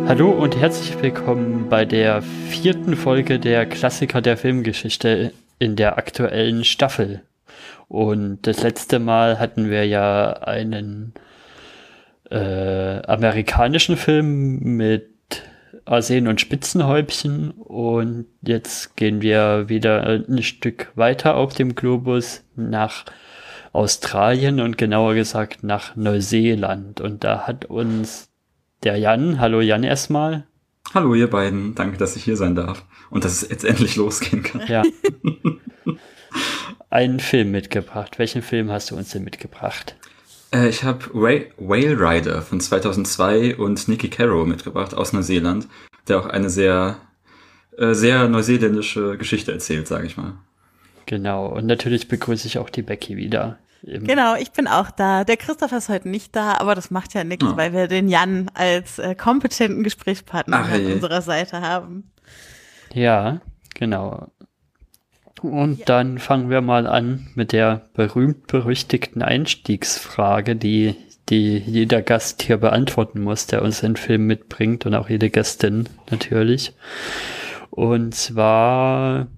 Hallo und herzlich willkommen bei der 4. Folge der Klassiker der Filmgeschichte in der aktuellen Staffel. Und das letzte Mal hatten wir ja einen amerikanischen Film mit Arsen und Spitzenhäubchen und jetzt gehen wir wieder ein Stück weiter auf dem Globus nach Australien und genauer gesagt nach Neuseeland. Und da hat uns der Jan, hallo Jan erstmal. Hallo ihr beiden, danke, dass ich hier sein darf und dass es jetzt endlich losgehen kann. Ja. Einen Film mitgebracht. Welchen Film hast du uns denn mitgebracht? Ich habe Whale Rider von 2002 und Nicky Caro mitgebracht aus Neuseeland, der auch eine sehr neuseeländische Geschichte erzählt, sage ich mal. Genau, und natürlich begrüße ich auch die Becky wieder. Genau, ich bin auch da. Der Christopher ist heute nicht da, aber das macht ja nichts, weil wir den Jan als kompetenten Gesprächspartner an unserer Seite haben. Ja, genau. Und dann fangen wir mal an mit der berühmt-berüchtigten Einstiegsfrage, die jeder Gast hier beantworten muss, der uns den Film mitbringt und auch jede Gästin natürlich. Und zwar,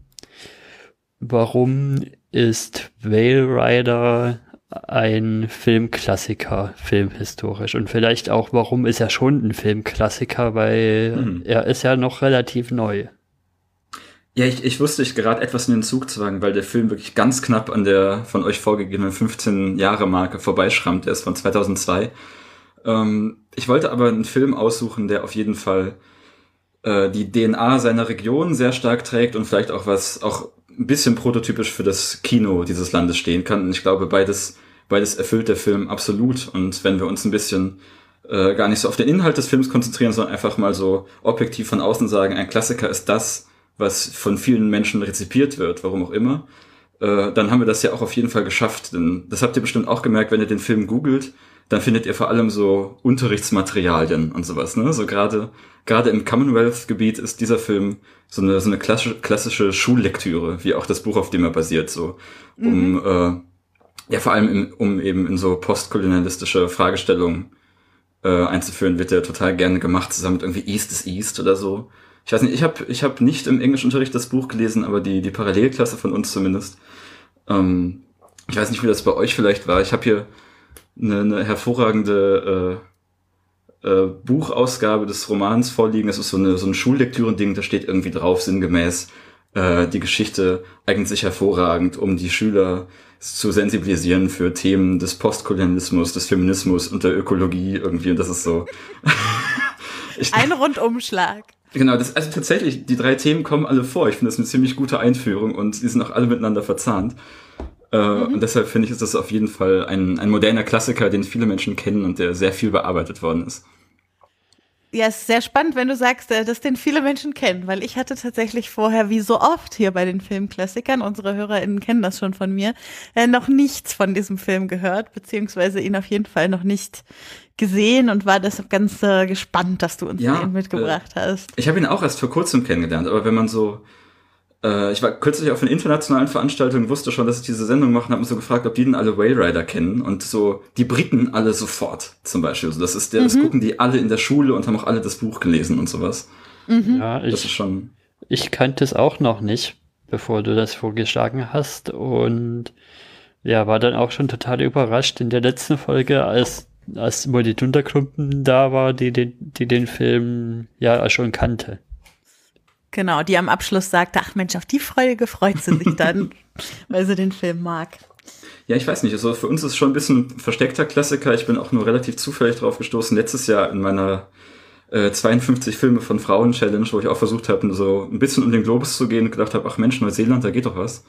warum ist Whale Rider ein Filmklassiker, filmhistorisch? Und vielleicht auch, warum ist er schon ein Filmklassiker, weil er ist ja noch relativ neu. Ja, ich wusste, ich gerate etwas in den Zug zu wagen, weil der Film wirklich ganz knapp an der von euch vorgegebenen 15-Jahre-Marke vorbeischrammt. Der ist von 2002. Ich wollte aber einen Film aussuchen, der auf jeden Fall die DNA seiner Region sehr stark trägt und vielleicht auch was auch ein bisschen prototypisch für das Kino dieses Landes stehen kann. Und ich glaube, beides erfüllt der Film absolut. Und wenn wir uns ein bisschen gar nicht so auf den Inhalt des Films konzentrieren, sondern einfach mal so objektiv von außen sagen, ein Klassiker ist das, was von vielen Menschen rezipiert wird, warum auch immer, dann haben wir das ja auch auf jeden Fall geschafft. Denn das habt ihr bestimmt auch gemerkt, wenn ihr den Film googelt, dann findet ihr vor allem so Unterrichtsmaterialien und sowas, ne? So gerade im Commonwealth-Gebiet ist dieser Film so eine klassische Schullektüre, wie auch das Buch, auf dem er basiert, so vor allem um eben in so postkolonialistische Fragestellungen einzuführen, wird der total gerne gemacht, zusammen mit irgendwie East is East oder so. Ich weiß nicht, ich hab nicht im Englischunterricht das Buch gelesen, aber die Parallelklasse von uns zumindest. Ich weiß nicht, wie das bei euch vielleicht war. Ich habe hier eine hervorragende Buchausgabe des Romans vorliegen. Das ist so ein Schullektüren-Ding, da steht irgendwie drauf, sinngemäß, die Geschichte eignet sich hervorragend, um die Schüler zu sensibilisieren für Themen des Postkolonialismus, des Feminismus und der Ökologie irgendwie. Und das ist so... Ein Rundumschlag. Genau, also tatsächlich, die 3 Themen kommen alle vor. Ich finde das eine ziemlich gute Einführung und die sind auch alle miteinander verzahnt. Und deshalb finde ich, ist das auf jeden Fall ein moderner Klassiker, den viele Menschen kennen und der sehr viel bearbeitet worden ist. Ja, es ist sehr spannend, wenn du sagst, dass den viele Menschen kennen, weil ich hatte tatsächlich vorher, wie so oft hier bei den Filmklassikern, unsere HörerInnen kennen das schon von mir, noch nichts von diesem Film gehört, beziehungsweise ihn auf jeden Fall noch nicht gesehen und war deshalb ganz gespannt, dass du uns den mitgebracht hast. Ich habe ihn auch erst vor kurzem kennengelernt, aber wenn man so, ich war kürzlich auf einer internationalen Veranstaltung, wusste schon, dass ich diese Sendung mache und habe mich so gefragt, ob die denn alle Whale Rider kennen und so, die Briten alle sofort zum Beispiel. Also das gucken die alle in der Schule und haben auch alle das Buch gelesen und sowas. Ja, das ist schon... Ich kannte es auch noch nicht, bevor du das vorgeschlagen hast und ja, war dann auch schon total überrascht in der letzten Folge, als immer die Dunderklumpen da war, die den Film ja schon kannte. Genau, die am Abschluss sagte, ach Mensch, auf die Folge freut sie sich dann, weil sie den Film mag. Ja, ich weiß nicht, also für uns ist es schon ein bisschen ein versteckter Klassiker. Ich bin auch nur relativ zufällig drauf gestoßen, letztes Jahr in meiner 52 Filme von Frauen Challenge, wo ich auch versucht habe, so ein bisschen um den Globus zu gehen und gedacht habe, ach Mensch, Neuseeland, da geht doch was.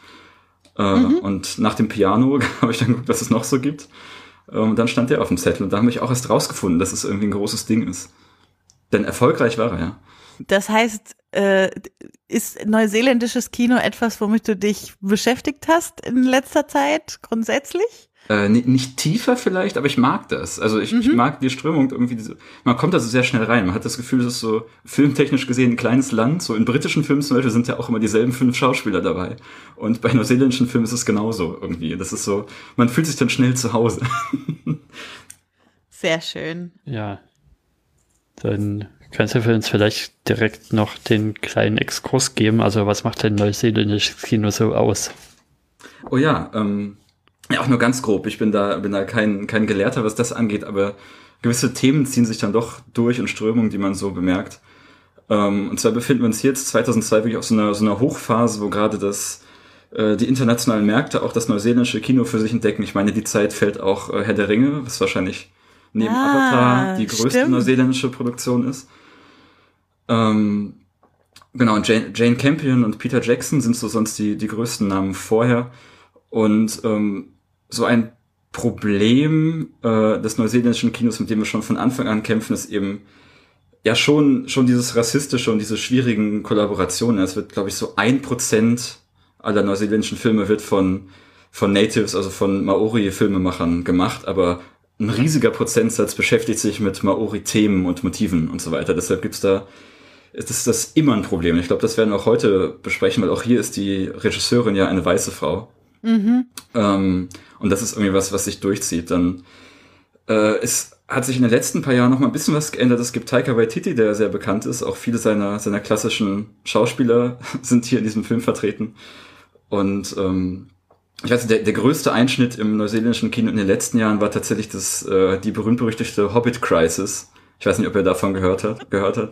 Und nach dem Piano habe ich dann geguckt, was es noch so gibt. Und dann stand der auf dem Zettel und da habe ich auch erst rausgefunden, dass es irgendwie ein großes Ding ist. Denn erfolgreich war er, ja. Das heißt, ist neuseeländisches Kino etwas, womit du dich beschäftigt hast in letzter Zeit grundsätzlich? Nicht tiefer vielleicht, aber ich mag das. Also ich mag die Strömung irgendwie. Man kommt da so sehr schnell rein. Man hat das Gefühl, es ist so filmtechnisch gesehen ein kleines Land. So in britischen Filmen zum Beispiel sind ja auch immer dieselben 5 Schauspieler dabei. Und bei neuseeländischen Filmen ist es genauso irgendwie. Das ist so, man fühlt sich dann schnell zu Hause. Sehr schön. Ja. Dann Kannst du für uns vielleicht direkt noch den kleinen Exkurs geben? Also was macht denn neuseeländisches Kino so aus? Oh ja, ja, auch nur ganz grob. Ich bin da kein Gelehrter, was das angeht, aber gewisse Themen ziehen sich dann doch durch und Strömungen, die man so bemerkt. Und zwar befinden wir uns hier jetzt 2002 wirklich auf so einer Hochphase, wo gerade die internationalen Märkte auch das neuseeländische Kino für sich entdecken. Ich meine, die Zeit fällt auch Herr der Ringe, was wahrscheinlich neben Avatar die größte neuseeländische Produktion ist. Genau, und Jane Campion und Peter Jackson sind so sonst die größten Namen vorher. Und so ein Problem des neuseeländischen Kinos, mit dem wir schon von Anfang an kämpfen, ist eben ja schon dieses Rassistische und diese schwierigen Kollaborationen. Es wird, glaube ich, so 1% aller neuseeländischen Filme wird von Natives, also von Maori-Filmemachern gemacht, aber ein riesiger Prozentsatz beschäftigt sich mit Maori-Themen und Motiven und so weiter. Deshalb ist das immer ein Problem. Ich glaube, das werden wir auch heute besprechen, weil auch hier ist die Regisseurin ja eine weiße Frau. Mhm. Und das ist irgendwie was sich durchzieht. Dann es hat sich in den letzten paar Jahren noch mal ein bisschen was geändert. Es gibt Taika Waititi, der sehr bekannt ist. Auch viele seiner klassischen Schauspieler sind hier in diesem Film vertreten. Und ich weiß nicht, der größte Einschnitt im neuseeländischen Kino in den letzten Jahren war tatsächlich die berühmt-berüchtigte Hobbit-Crisis. Ich weiß nicht, ob ihr davon gehört hat.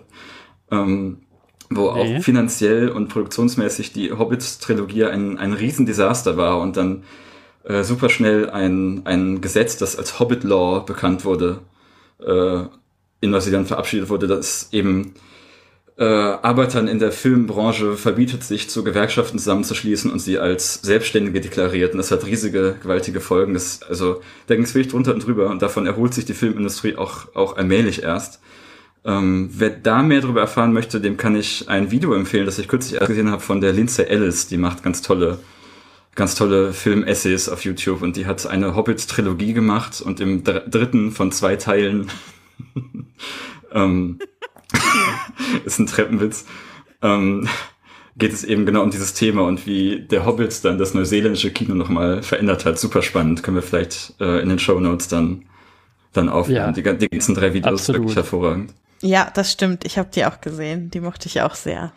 Wo auch finanziell und produktionsmäßig die Hobbit-Trilogie ein Riesendesaster war und dann super schnell ein Gesetz, das als Hobbit Law bekannt wurde, in Neuseeland verabschiedet wurde, das eben Arbeitern in der Filmbranche verbietet, sich zu Gewerkschaften zusammenzuschließen und sie als Selbstständige deklariert. Und das hat riesige, gewaltige Folgen. Da ging es wirklich drunter und drüber und davon erholt sich die Filmindustrie auch allmählich erst. Wer da mehr darüber erfahren möchte, dem kann ich ein Video empfehlen, das ich kürzlich erst gesehen habe von der Lindsay Ellis. Die macht ganz tolle Film-Essays auf YouTube und die hat eine Hobbit-Trilogie gemacht und im dritten von 2 Teilen ist ein Treppenwitz, geht es eben genau um dieses Thema und wie der Hobbit dann das neuseeländische Kino nochmal verändert hat. Super spannend, können wir vielleicht in den Shownotes dann aufnehmen. Ja, die ganzen 3 Videos absolut. Wirklich hervorragend. Ja, das stimmt. Ich habe die auch gesehen. Die mochte ich auch sehr.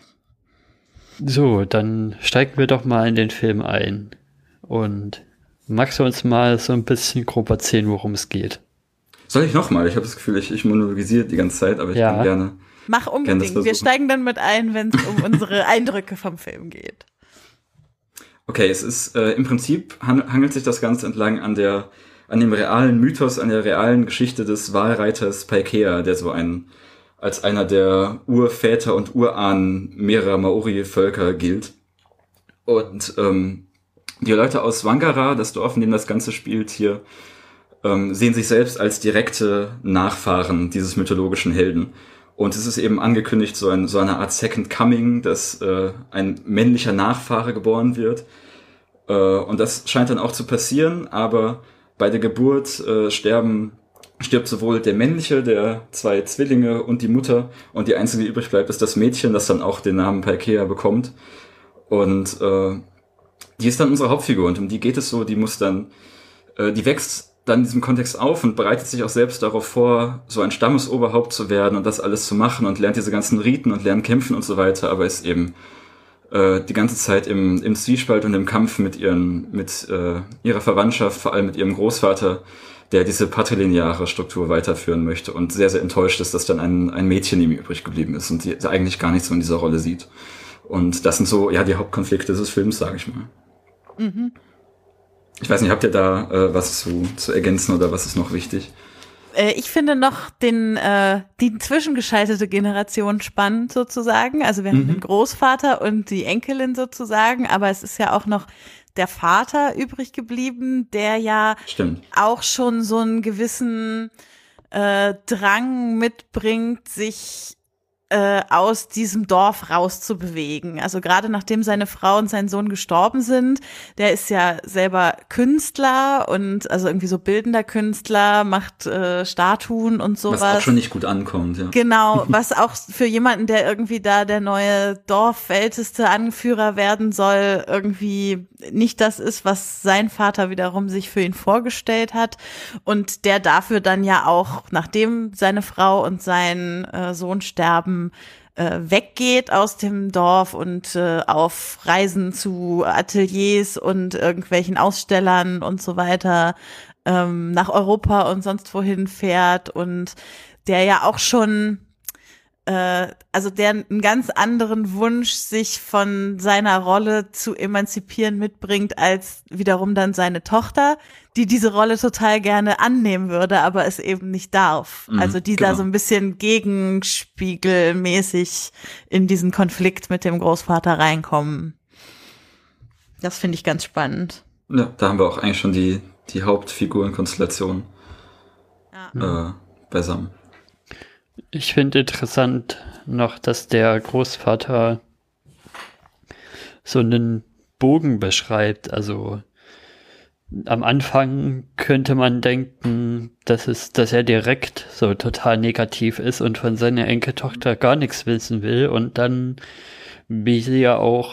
So, dann steigen wir doch mal in den Film ein. Und magst du uns mal so ein bisschen grob erzählen, worum es geht? Soll ich nochmal? Ich habe das Gefühl, ich monologisiere die ganze Zeit, aber ich kann gerne. Mach unbedingt. Wir steigen dann mit ein, wenn es um unsere Eindrücke vom Film geht. Okay, es ist im Prinzip hangelt sich das Ganze entlang an dem realen Mythos, an der realen Geschichte des Walreiters Paikea, der so als einer der Urväter und Urahnen mehrerer Maori-Völker gilt. Und die Leute aus Wangara, das Dorf, in dem das Ganze spielt hier, sehen sich selbst als direkte Nachfahren dieses mythologischen Helden. Und es ist eben angekündigt, so eine Art Second Coming, dass ein männlicher Nachfahre geboren wird. Und das scheint dann auch zu passieren, aber bei der Geburt stirbt sowohl der männliche, der 2 Zwillinge und die Mutter, und die einzige, die übrig bleibt, ist das Mädchen, das dann auch den Namen Paikea bekommt. Und die ist dann unsere Hauptfigur und um die geht es so, die wächst dann in diesem Kontext auf und bereitet sich auch selbst darauf vor, so ein Stammesoberhaupt zu werden und das alles zu machen und lernt diese ganzen Riten und lernt kämpfen und so weiter, aber ist eben die ganze Zeit im Zwiespalt und im Kampf mit ihrer Verwandtschaft, vor allem mit ihrem Großvater, der diese patrilineare Struktur weiterführen möchte und sehr, sehr enttäuscht ist, dass dann ein Mädchen ihm übrig geblieben ist und sie eigentlich gar nichts so in dieser Rolle sieht. Und das sind so, ja, die Hauptkonflikte des Films, sage ich mal. Mhm. Ich weiß nicht, habt ihr da was zu ergänzen oder was ist noch wichtig? Ich finde noch die zwischengeschaltete Generation spannend sozusagen. Also wir haben den Großvater und die Enkelin sozusagen, aber es ist ja auch noch der Vater übrig geblieben, der ja auch schon so einen gewissen Drang mitbringt, sich aus diesem Dorf rauszubewegen. Also gerade nachdem seine Frau und sein Sohn gestorben sind, der ist ja selber Künstler und also irgendwie so bildender Künstler, macht Statuen und sowas. Was auch schon nicht gut ankommt, ja. Genau, was auch für jemanden, der irgendwie da der neue Dorfälteste Anführer werden soll, irgendwie nicht das ist, was sein Vater wiederum sich für ihn vorgestellt hat und der dafür dann ja auch, nachdem seine Frau und sein Sohn sterben, weggeht aus dem Dorf und auf Reisen zu Ateliers und irgendwelchen Ausstellern und so weiter nach Europa und sonst wohin fährt und der ja auch schon also der einen ganz anderen Wunsch, sich von seiner Rolle zu emanzipieren mitbringt, als wiederum dann seine Tochter, die diese Rolle total gerne annehmen würde, aber es eben nicht darf. Also die da so ein bisschen gegenspiegelmäßig in diesen Konflikt mit dem Großvater reinkommen. Das finde ich ganz spannend. Ja, da haben wir auch eigentlich schon die Hauptfigurenkonstellation beisammen. Ich finde interessant noch, dass der Großvater so einen Bogen beschreibt. Also am Anfang könnte man denken, dass er direkt so total negativ ist und von seiner Enkeltochter gar nichts wissen will. Und dann, wie sie ja auch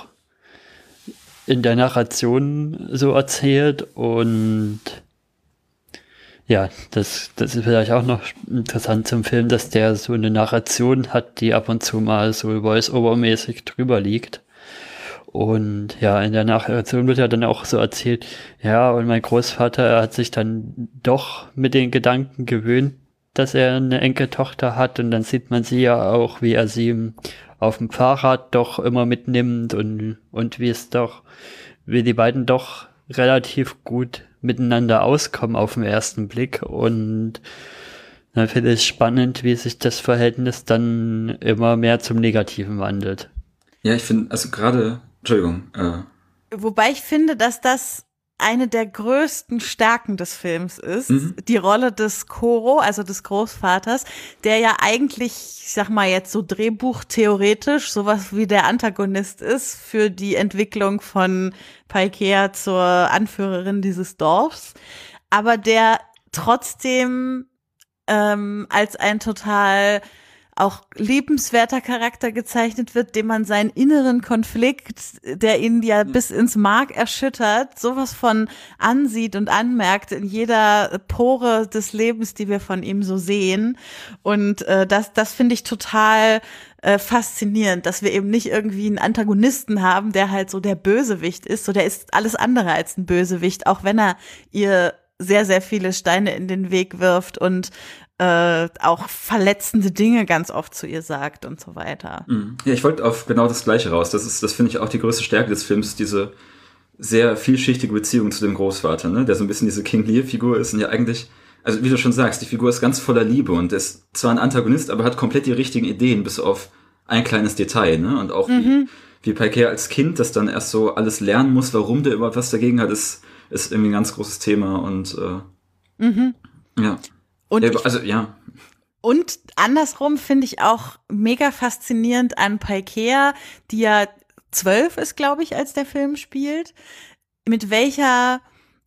in der Narration so erzählt und ja, das ist vielleicht auch noch interessant zum Film, dass der so eine Narration hat, die ab und zu mal so Voice-Over-mäßig drüber liegt. Und ja, in der Narration wird ja dann auch so erzählt, ja, und mein Großvater hat sich dann doch mit den Gedanken gewöhnt, dass er eine Enkeltochter hat. Und dann sieht man sie ja auch, wie er sie auf dem Fahrrad doch immer mitnimmt und wie die beiden doch relativ gut miteinander auskommen auf den ersten Blick und dann finde ich es spannend, wie sich das Verhältnis dann immer mehr zum Negativen wandelt. Ja, ich finde, also gerade, Entschuldigung. Wobei ich finde, dass das eine der größten Stärken des Films ist, die Rolle des Koro, also des Großvaters, der ja eigentlich, ich sag mal jetzt so drehbuchtheoretisch, sowas wie der Antagonist ist für die Entwicklung von Paikea zur Anführerin dieses Dorfs, aber der trotzdem als ein total auch liebenswerter Charakter gezeichnet wird, dem man seinen inneren Konflikt, der ihn ja bis ins Mark erschüttert, sowas von ansieht und anmerkt in jeder Pore des Lebens, die wir von ihm so sehen. Und das finde ich total faszinierend, dass wir eben nicht irgendwie einen Antagonisten haben, der halt so der Bösewicht ist. So, der ist alles andere als ein Bösewicht, auch wenn er ihr sehr, sehr viele Steine in den Weg wirft und auch verletzende Dinge ganz oft zu ihr sagt und so weiter. Ja, ich wollte auf genau das Gleiche raus. Das finde ich auch die größte Stärke des Films, diese sehr vielschichtige Beziehung zu dem Großvater, ne? Der so ein bisschen diese King Lear-Figur ist und ja eigentlich, also wie du schon sagst, die Figur ist ganz voller Liebe und ist zwar ein Antagonist, aber hat komplett die richtigen Ideen, bis auf ein kleines Detail, ne? Und auch wie Paikea als Kind das dann erst so alles lernen muss, warum der überhaupt was dagegen hat, ist irgendwie ein ganz großes Thema und ja. Und ja. Und andersrum finde ich auch mega faszinierend an Paikea, die ja 12 ist, glaube ich, als der Film spielt, mit welcher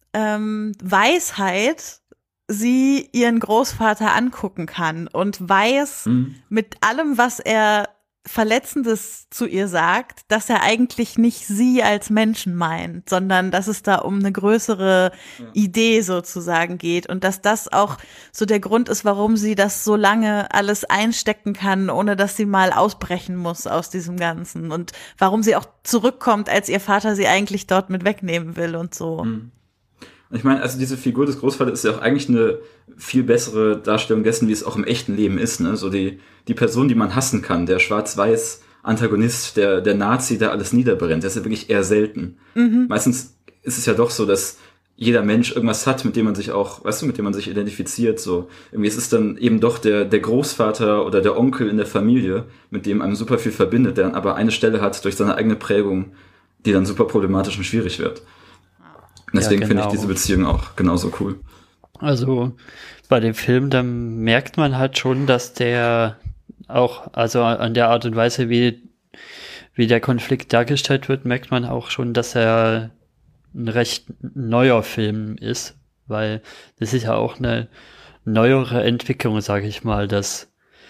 Weisheit sie ihren Großvater angucken kann und weiß mit allem, was er Verletzendes zu ihr sagt, dass er eigentlich nicht sie als Menschen meint, sondern dass es da um eine größere Idee sozusagen geht und dass das auch so der Grund ist, warum sie das so lange alles einstecken kann, ohne dass sie mal ausbrechen muss aus diesem Ganzen und warum sie auch zurückkommt, als ihr Vater sie eigentlich dort mit wegnehmen will und so. Ich meine, also diese Figur des Großvaters ist ja auch eigentlich eine viel bessere Darstellung dessen, wie es auch im echten Leben ist, ne? So die Person, die man hassen kann, der schwarz-weiß Antagonist, der Nazi, der alles niederbrennt, das ist ja wirklich eher selten. Meistens ist es ja doch so, dass jeder Mensch irgendwas hat, mit dem man sich auch, weißt du, mit dem man sich identifiziert, so. Irgendwie ist es dann eben doch der Großvater oder der Onkel in der Familie, mit dem einem super viel verbindet, der dann aber eine Stelle hat durch seine eigene Prägung, die dann super problematisch und schwierig wird. Deswegen finde ich diese Beziehung auch genauso cool. Also bei dem Film, da merkt man halt schon, dass der auch, also an der Art und Weise, wie der Konflikt dargestellt wird, merkt man auch schon, dass er ein recht neuer Film ist, weil das ist ja auch eine neuere Entwicklung, sage ich mal, dass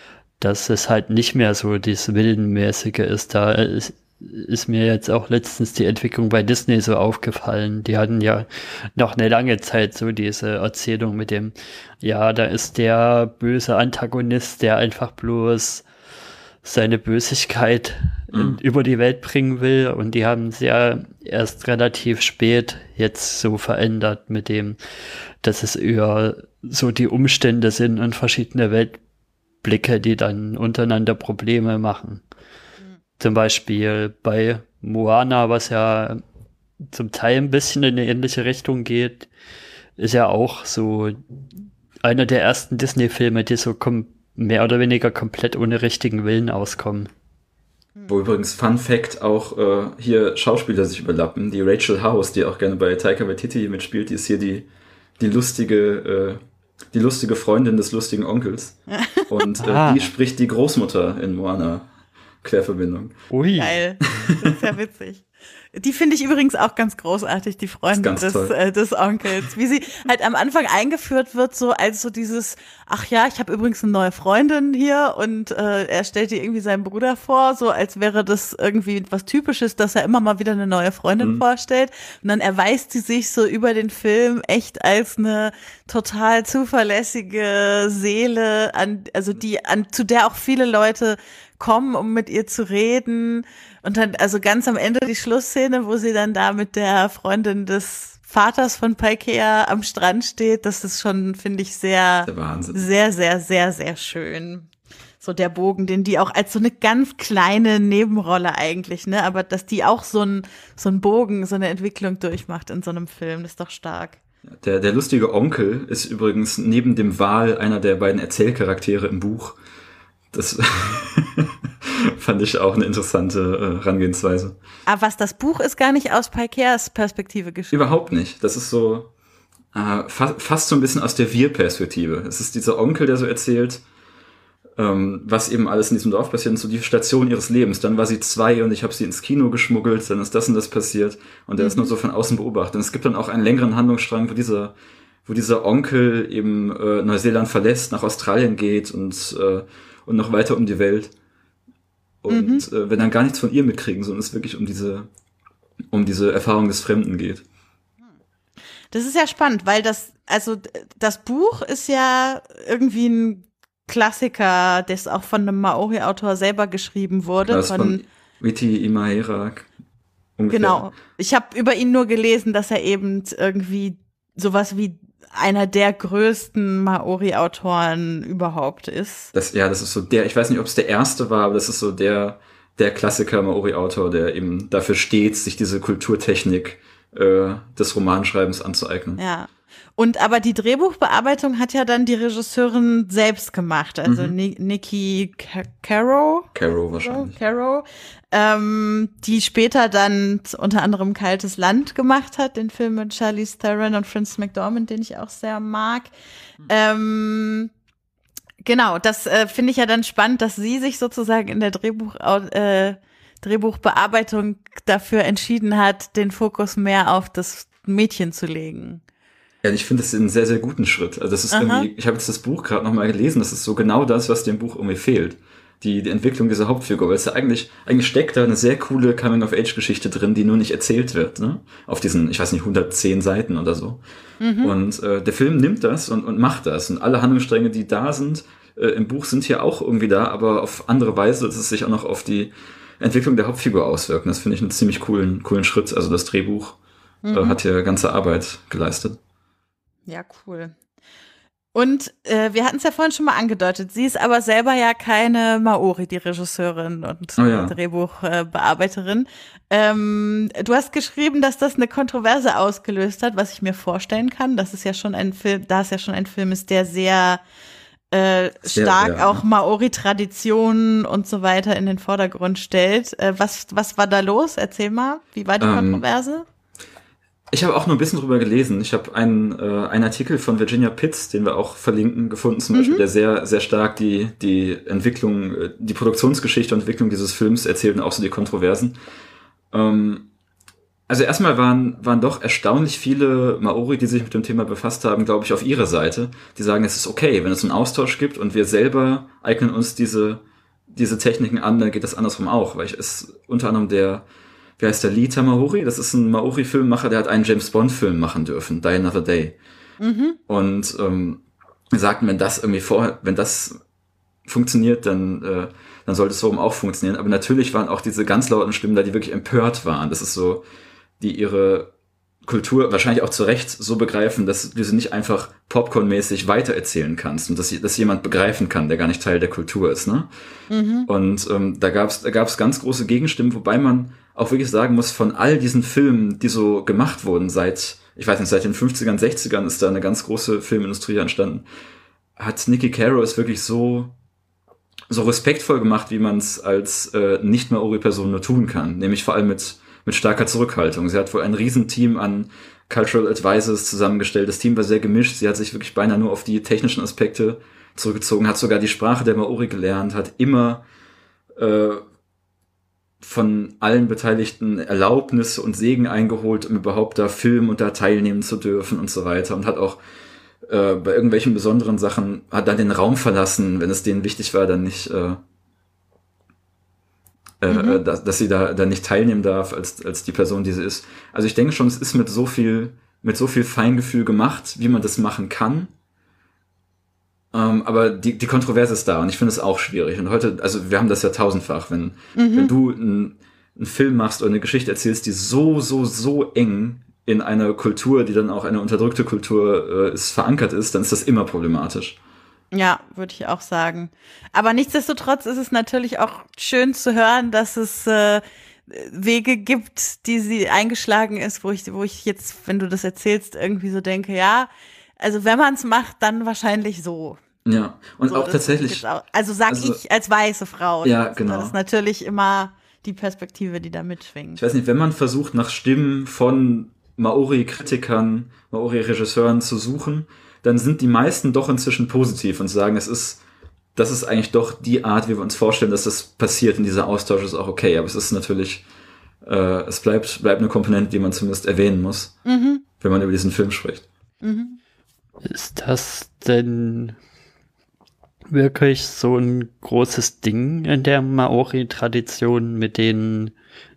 es halt nicht mehr so dieses Willenmäßige ist. Da ist mir jetzt auch letztens die Entwicklung bei Disney so aufgefallen. Die hatten ja noch eine lange Zeit so diese Erzählung mit dem, ja, da ist der böse Antagonist, der einfach bloß seine Bösigkeit über die Welt bringen will, und die haben es ja erst relativ spät jetzt so verändert mit dem, dass es eher so die Umstände sind und verschiedene Weltblicke, die dann untereinander Probleme machen. Zum Beispiel bei Moana, was ja zum Teil ein bisschen in eine ähnliche Richtung geht, ist ja auch so einer der ersten Disney-Filme, die so mehr oder weniger komplett ohne richtigen Willen auskommen. Wo übrigens, Fun Fact, auch hier Schauspieler sich überlappen. Die Rachel House, die auch gerne bei Taika Waititi mitspielt, die ist hier die lustige Freundin des lustigen Onkels. Und die spricht die Großmutter in Moana. Querverbindung. Ui. Geil. Das ist ja witzig. Die finde ich übrigens auch ganz großartig, die Freundin des Onkels. Wie sie halt am Anfang eingeführt wird, so als so dieses, ach ja, ich habe übrigens eine neue Freundin hier, und er stellt ihr irgendwie seinen Bruder vor, so als wäre das irgendwie was Typisches, dass er immer mal wieder eine neue Freundin vorstellt. Und dann erweist sie sich so über den Film echt als eine total zuverlässige Seele, zu der auch viele Leute kommen, um mit ihr zu reden. Und dann, also ganz am Ende die Schlussszene, wo sie dann da mit der Freundin des Vaters von Paikea am Strand steht, das ist schon, finde ich, sehr, sehr, sehr, sehr, sehr schön. So der Bogen, den die auch als so eine ganz kleine Nebenrolle eigentlich, ne, aber dass die auch so ein Bogen, so eine Entwicklung durchmacht in so einem Film, das ist doch stark. Der lustige Onkel ist übrigens neben dem Wal einer der beiden Erzählcharaktere im Buch. Das fand ich auch eine interessante Herangehensweise. Aber das Buch ist gar nicht aus Paikeas Perspektive geschrieben. Überhaupt nicht. Das ist so fast so ein bisschen aus der Wir-Perspektive. Es ist dieser Onkel, der so erzählt, was eben alles in diesem Dorf passiert, und so die Station ihres Lebens. Dann war sie 2 und ich habe sie ins Kino geschmuggelt, dann ist das und das passiert, und der ist nur so von außen beobachtet. Und es gibt dann auch einen längeren Handlungsstrang, wo dieser Onkel eben Neuseeland verlässt, nach Australien geht und noch weiter um die Welt. Und wenn dann gar nichts von ihr mitkriegen, sondern es wirklich um diese Erfahrung des Fremden geht. Das ist ja spannend, weil das Buch ist ja irgendwie ein Klassiker, das auch von einem Maori-Autor selber geschrieben wurde. Das von Witi Imahera ungefähr. Genau. Ich habe über ihn nur gelesen, dass er eben irgendwie sowas wie einer der größten Maori-Autoren überhaupt ist. Das ist so ich weiß nicht, ob es der erste war, aber das ist so der Klassiker Maori-Autor, der eben dafür steht, sich diese Kulturtechnik des Romanschreibens anzueignen. Ja. Aber die Drehbuchbearbeitung hat ja dann die Regisseurin selbst gemacht, also Nikki Caro. Caro wahrscheinlich. Caro, die später dann unter anderem Kaltes Land gemacht hat, den Film mit Charlize Theron und Frances McDormand, den ich auch sehr mag. Genau, das finde ich ja dann spannend, dass sie sich sozusagen in der Drehbuchbearbeitung dafür entschieden hat, den Fokus mehr auf das Mädchen zu legen. Ja, ich finde das einen sehr, sehr guten Schritt. Also das ist irgendwie, ich habe jetzt das Buch gerade nochmal gelesen, das ist so genau das, was dem Buch irgendwie fehlt. Die Entwicklung dieser Hauptfigur, weil es ja eigentlich steckt da eine sehr coole Coming-of-Age-Geschichte drin, die nur nicht erzählt wird, ne? Auf diesen, ich weiß nicht, 110 Seiten oder so. Und der Film nimmt das und macht das. Und alle Handlungsstränge, die da sind, im Buch sind hier auch irgendwie da, aber auf andere Weise, dass es sich auch noch auf die Entwicklung der Hauptfigur auswirkt. Das finde ich einen ziemlich coolen Schritt. Also das Drehbuch hat hier ganze Arbeit geleistet. Ja, cool. Und wir hatten es ja vorhin schon mal angedeutet, sie ist aber selber ja keine Maori, die Regisseurin und Drehbuchbearbeiterin. Du hast geschrieben, dass das eine Kontroverse ausgelöst hat, was ich mir vorstellen kann. Das ist ja schon ein Film, ist, der sehr stark auch Maori-Traditionen und so weiter in den Vordergrund stellt. Was war da los? Erzähl mal, wie war die Kontroverse? Ich habe auch nur ein bisschen drüber gelesen. Ich habe einen Artikel von Virginia Pitts, den wir auch verlinken, gefunden, zum Beispiel, der sehr, sehr stark die Entwicklung, die Produktionsgeschichte und Entwicklung dieses Films erzählt und auch so die Kontroversen. Also erstmal waren doch erstaunlich viele Maori, die sich mit dem Thema befasst haben, glaube ich, auf ihrer Seite. Die sagen, es ist okay, wenn es einen Austausch gibt und wir selber eignen uns diese Techniken an, dann geht das andersrum auch. Weil unter anderem wie heißt der, Lee Tamahori? Das ist ein Maori-Filmemacher, der hat einen James-Bond-Film machen dürfen, Die Another Day. Und wir sagten, wenn das funktioniert, dann sollte es so auch funktionieren. Aber natürlich waren auch diese ganz lauten Stimmen da, die wirklich empört waren. Das ist so, die ihre Kultur wahrscheinlich auch zu Recht so begreifen, dass du sie nicht einfach popcornmäßig weitererzählen kannst und dass jemand begreifen kann, der gar nicht Teil der Kultur ist, ne? Und da gab's ganz große Gegenstimmen, wobei man auch wirklich sagen muss, von all diesen Filmen, die so gemacht wurden seit den 50ern, 60ern ist da eine ganz große Filmindustrie entstanden, hat Niki Caro es wirklich so respektvoll gemacht, wie man es als Nicht-Maori-Person nur tun kann, nämlich vor allem mit starker Zurückhaltung. Sie hat wohl ein Riesenteam an Cultural Advisors zusammengestellt. Das Team war sehr gemischt. Sie hat sich wirklich beinahe nur auf die technischen Aspekte zurückgezogen, hat sogar die Sprache der Maori gelernt, hat immer von allen Beteiligten Erlaubnisse und Segen eingeholt, um überhaupt da filmen und da teilnehmen zu dürfen und so weiter. Und hat auch bei irgendwelchen besonderen Sachen, hat dann den Raum verlassen, wenn es denen wichtig war, dann nicht dass sie da nicht teilnehmen darf als die Person, die sie ist. Also ich denke schon, es ist mit so viel Feingefühl gemacht, wie man das machen kann. Aber die Kontroverse ist da und ich finde es auch schwierig. Und heute, also wir haben das ja tausendfach, wenn du einen Film machst oder eine Geschichte erzählst, die so eng in einer Kultur, die dann auch eine unterdrückte Kultur verankert ist, dann ist das immer problematisch. Ja, würde ich auch sagen. Aber nichtsdestotrotz ist es natürlich auch schön zu hören, dass es Wege gibt, die sie eingeschlagen ist, wo ich jetzt, wenn du das erzählst, irgendwie so denke, ja, also wenn man es macht, dann wahrscheinlich so. Ja, und so, auch tatsächlich. Also ich als weiße Frau. Ja, genau. Das ist natürlich immer die Perspektive, die da mitschwingt. Ich weiß nicht, wenn man versucht, nach Stimmen von Maori-Kritikern, Maori-Regisseuren zu suchen, dann sind die meisten doch inzwischen positiv und sagen, das ist eigentlich doch die Art, wie wir uns vorstellen, dass das passiert und dieser Austausch ist auch okay. Aber es ist natürlich, es bleibt eine Komponente, die man zumindest erwähnen muss, wenn man über diesen Film spricht. Ist das denn wirklich so ein großes Ding in der Maori-Tradition mit den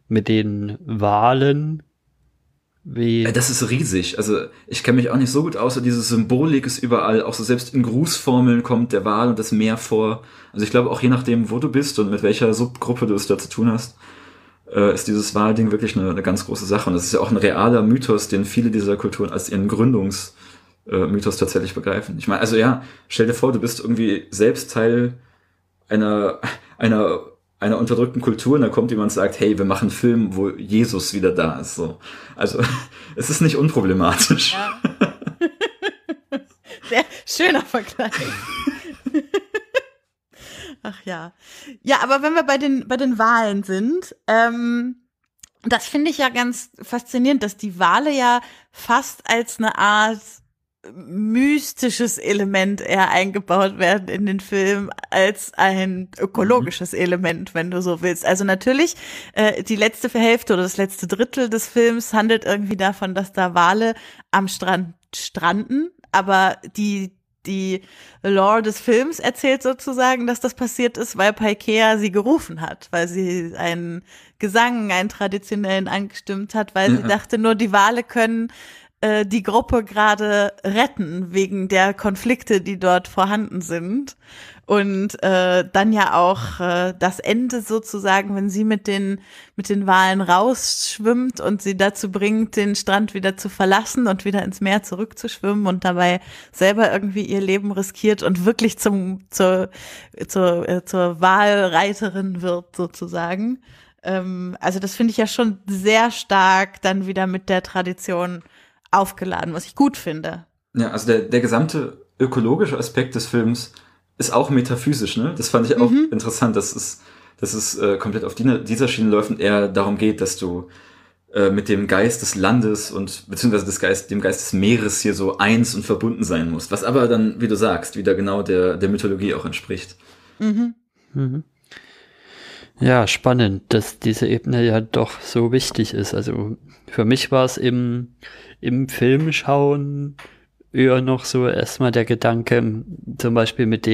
Walen? Das ist riesig. Also ich kenne mich auch nicht so gut aus, aber diese Symbolik ist überall. Auch so selbst in Grußformeln kommt der Wal und das Meer vor. Also ich glaube auch je nachdem, wo du bist und mit welcher Subgruppe du es da zu tun hast, ist dieses Walding wirklich eine ganz große Sache. Und das ist ja auch ein realer Mythos, den viele dieser Kulturen als ihren Gründungsmythos tatsächlich begreifen. Ich meine, also ja, stell dir vor, du bist irgendwie selbst Teil einer unterdrückten Kultur und da kommt jemand und sagt, hey, wir machen einen Film, wo Jesus wieder da ist. So. Also es ist nicht unproblematisch. Ja. Sehr schöner Vergleich. Ach ja. Ja, aber wenn wir bei den Walen sind, das finde ich ja ganz faszinierend, dass die Wale ja fast als eine Art mystisches Element eher eingebaut werden in den Film als ein ökologisches Element, wenn du so willst. Also natürlich, die letzte Hälfte oder das letzte Drittel des Films handelt irgendwie davon, dass da Wale am Strand stranden, aber die Lore des Films erzählt sozusagen, dass das passiert ist, weil Paikea sie gerufen hat, weil sie einen traditionellen angestimmt hat, weil sie dachte, nur die Wale können die Gruppe gerade retten wegen der Konflikte, die dort vorhanden sind. Und dann ja auch das Ende sozusagen, wenn sie mit den Walen rausschwimmt und sie dazu bringt, den Strand wieder zu verlassen und wieder ins Meer zurückzuschwimmen und dabei selber irgendwie ihr Leben riskiert und wirklich zur Walreiterin wird sozusagen. Also das finde ich ja schon sehr stark dann wieder mit der Tradition aufgeladen, was ich gut finde. Ja, also der gesamte ökologische Aspekt des Films ist auch metaphysisch, ne? Das fand ich auch interessant, dass es komplett auf dieser Schiene läuft und eher darum geht, dass du mit dem Geist des Landes und beziehungsweise dem Geist des Meeres hier so eins und verbunden sein muss. Was aber dann, wie du sagst, wieder genau der Mythologie auch entspricht. Mhm. Mhm. Ja, spannend, dass diese Ebene ja doch so wichtig ist. Also für mich war es im Filmschauen eher noch so erstmal der Gedanke, zum Beispiel mit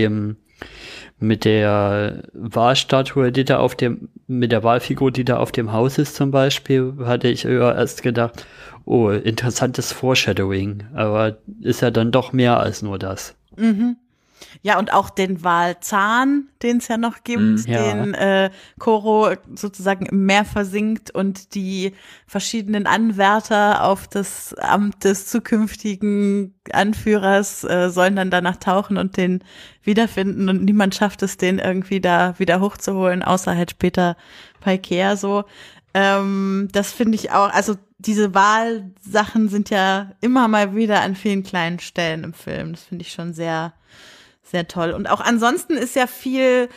der Wahlstatue, mit der Wahlfigur, die da auf dem Haus ist zum Beispiel, hatte ich eher erst gedacht, oh, interessantes Foreshadowing, aber ist ja dann doch mehr als nur das. Mhm. Ja, und auch den Walzahn, den es ja noch gibt, Ja. den Koro sozusagen im Meer versinkt und die verschiedenen Anwärter auf das Amt des zukünftigen Anführers sollen dann danach tauchen und den wiederfinden und niemand schafft es, den irgendwie da wieder hochzuholen, außer halt später Paikea so. Das finde ich auch, also diese Wahlsachen sind ja immer mal wieder an vielen kleinen Stellen im Film. Das finde ich schon sehr, sehr toll. Und auch ansonsten ist ja viel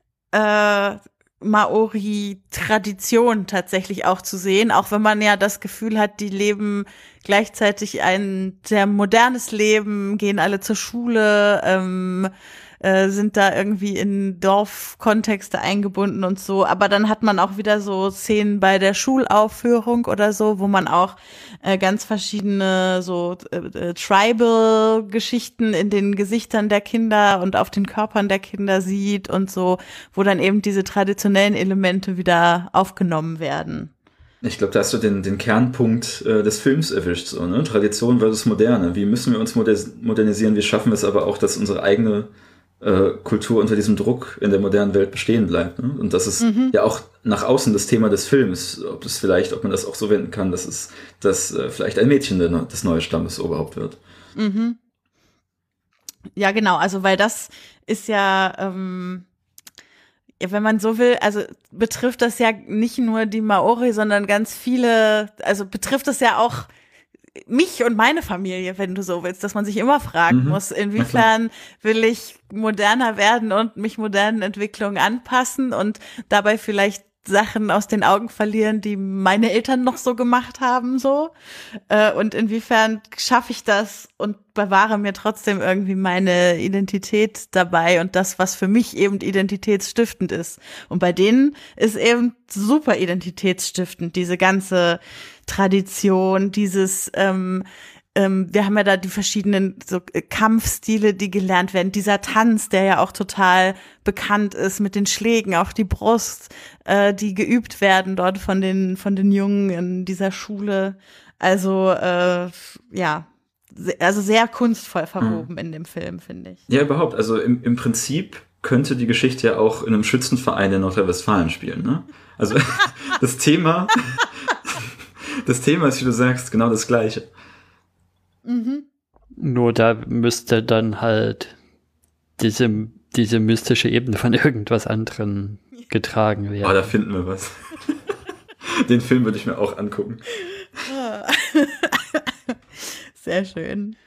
Maori-Tradition tatsächlich auch zu sehen, auch wenn man ja das Gefühl hat, die leben gleichzeitig ein sehr modernes Leben, gehen alle zur Schule, sind da irgendwie in Dorfkontexte eingebunden und so. Aber dann hat man auch wieder so Szenen bei der Schulaufführung oder so, wo man auch ganz verschiedene so Tribal-Geschichten in den Gesichtern der Kinder und auf den Körpern der Kinder sieht und so, wo dann eben diese traditionellen Elemente wieder aufgenommen werden. Ich glaube, da hast du den Kernpunkt des Films erwischt, so, ne? Tradition versus Moderne. Wie müssen wir uns modernisieren? Wie schaffen wir es aber auch, dass unsere eigene Kultur unter diesem Druck in der modernen Welt bestehen bleibt. Ne? Und das ist ja auch nach außen das Thema des Films, ob man das auch so wenden kann, dass vielleicht ein Mädchen des neuen Stammesoberhaupt wird. Mhm. Ja, genau, also weil das ist ja, wenn man so will, also betrifft das ja nicht nur die Maori, sondern ganz viele, also betrifft das ja auch mich und meine Familie, wenn du so willst, dass man sich immer fragen muss, inwiefern will ich moderner werden und mich modernen Entwicklungen anpassen und dabei vielleicht Sachen aus den Augen verlieren, die meine Eltern noch so gemacht haben, so. Und inwiefern schaffe ich das und bewahre mir trotzdem irgendwie meine Identität dabei und das, was für mich eben identitätsstiftend ist. Und bei denen ist eben super identitätsstiftend, diese ganze Tradition, dieses wir haben ja da die verschiedenen so Kampfstile, die gelernt werden. Dieser Tanz, der ja auch total bekannt ist mit den Schlägen auf die Brust, die geübt werden dort von den Jungen in dieser Schule. Also ja, also sehr kunstvoll verwoben in dem Film, finde ich. Ja, überhaupt. Also im Prinzip könnte die Geschichte ja auch in einem Schützenverein in Nordrhein-Westfalen spielen. Ne? Also das Thema ist, wie du sagst, genau das Gleiche. Nur da müsste dann halt diese mystische Ebene von irgendwas anderem getragen werden. Oh, da finden wir was. Den Film würde ich mir auch angucken. Sehr schön.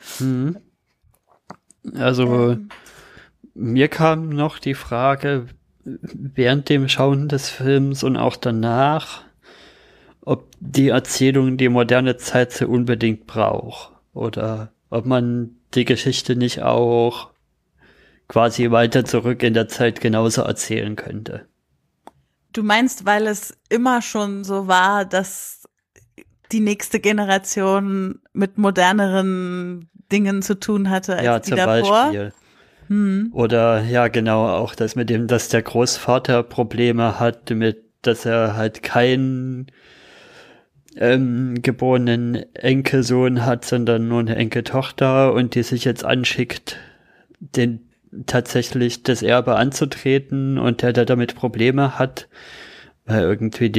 Also mir kam noch die Frage während dem Schauen des Films und auch danach, ob die Erzählung die moderne Zeit so unbedingt braucht. Oder ob man die Geschichte nicht auch quasi weiter zurück in der Zeit genauso erzählen könnte. Du meinst, weil es immer schon so war, dass die nächste Generation mit moderneren Dingen zu tun hatte als ja, die zum davor? Beispiel. Oder ja, genau, auch das mit dem, dass der Großvater Probleme hat, dass er halt keinen geborenen Enkelsohn hat, sondern nur eine Enkeltochter und die sich jetzt anschickt, tatsächlich das Erbe anzutreten und der damit Probleme hat, weil irgendwie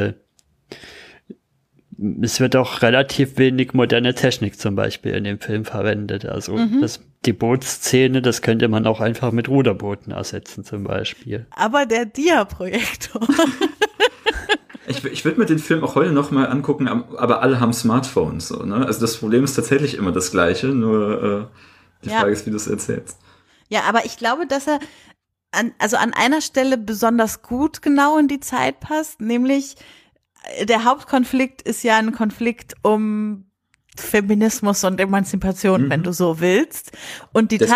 es wird auch relativ wenig moderne Technik zum Beispiel in dem Film verwendet. Also die Bootsszene, das könnte man auch einfach mit Ruderbooten ersetzen zum Beispiel. Aber der Dia-Projektor. Ich würde mir den Film auch heute noch mal angucken, aber alle haben Smartphones. So, ne? Also das Problem ist tatsächlich immer das Gleiche, nur die Frage ist, wie du es erzählst. Ja, aber ich glaube, dass er an einer Stelle besonders gut genau in die Zeit passt, nämlich der Hauptkonflikt ist ja ein Konflikt um Feminismus und Emanzipation, wenn du so willst. Und die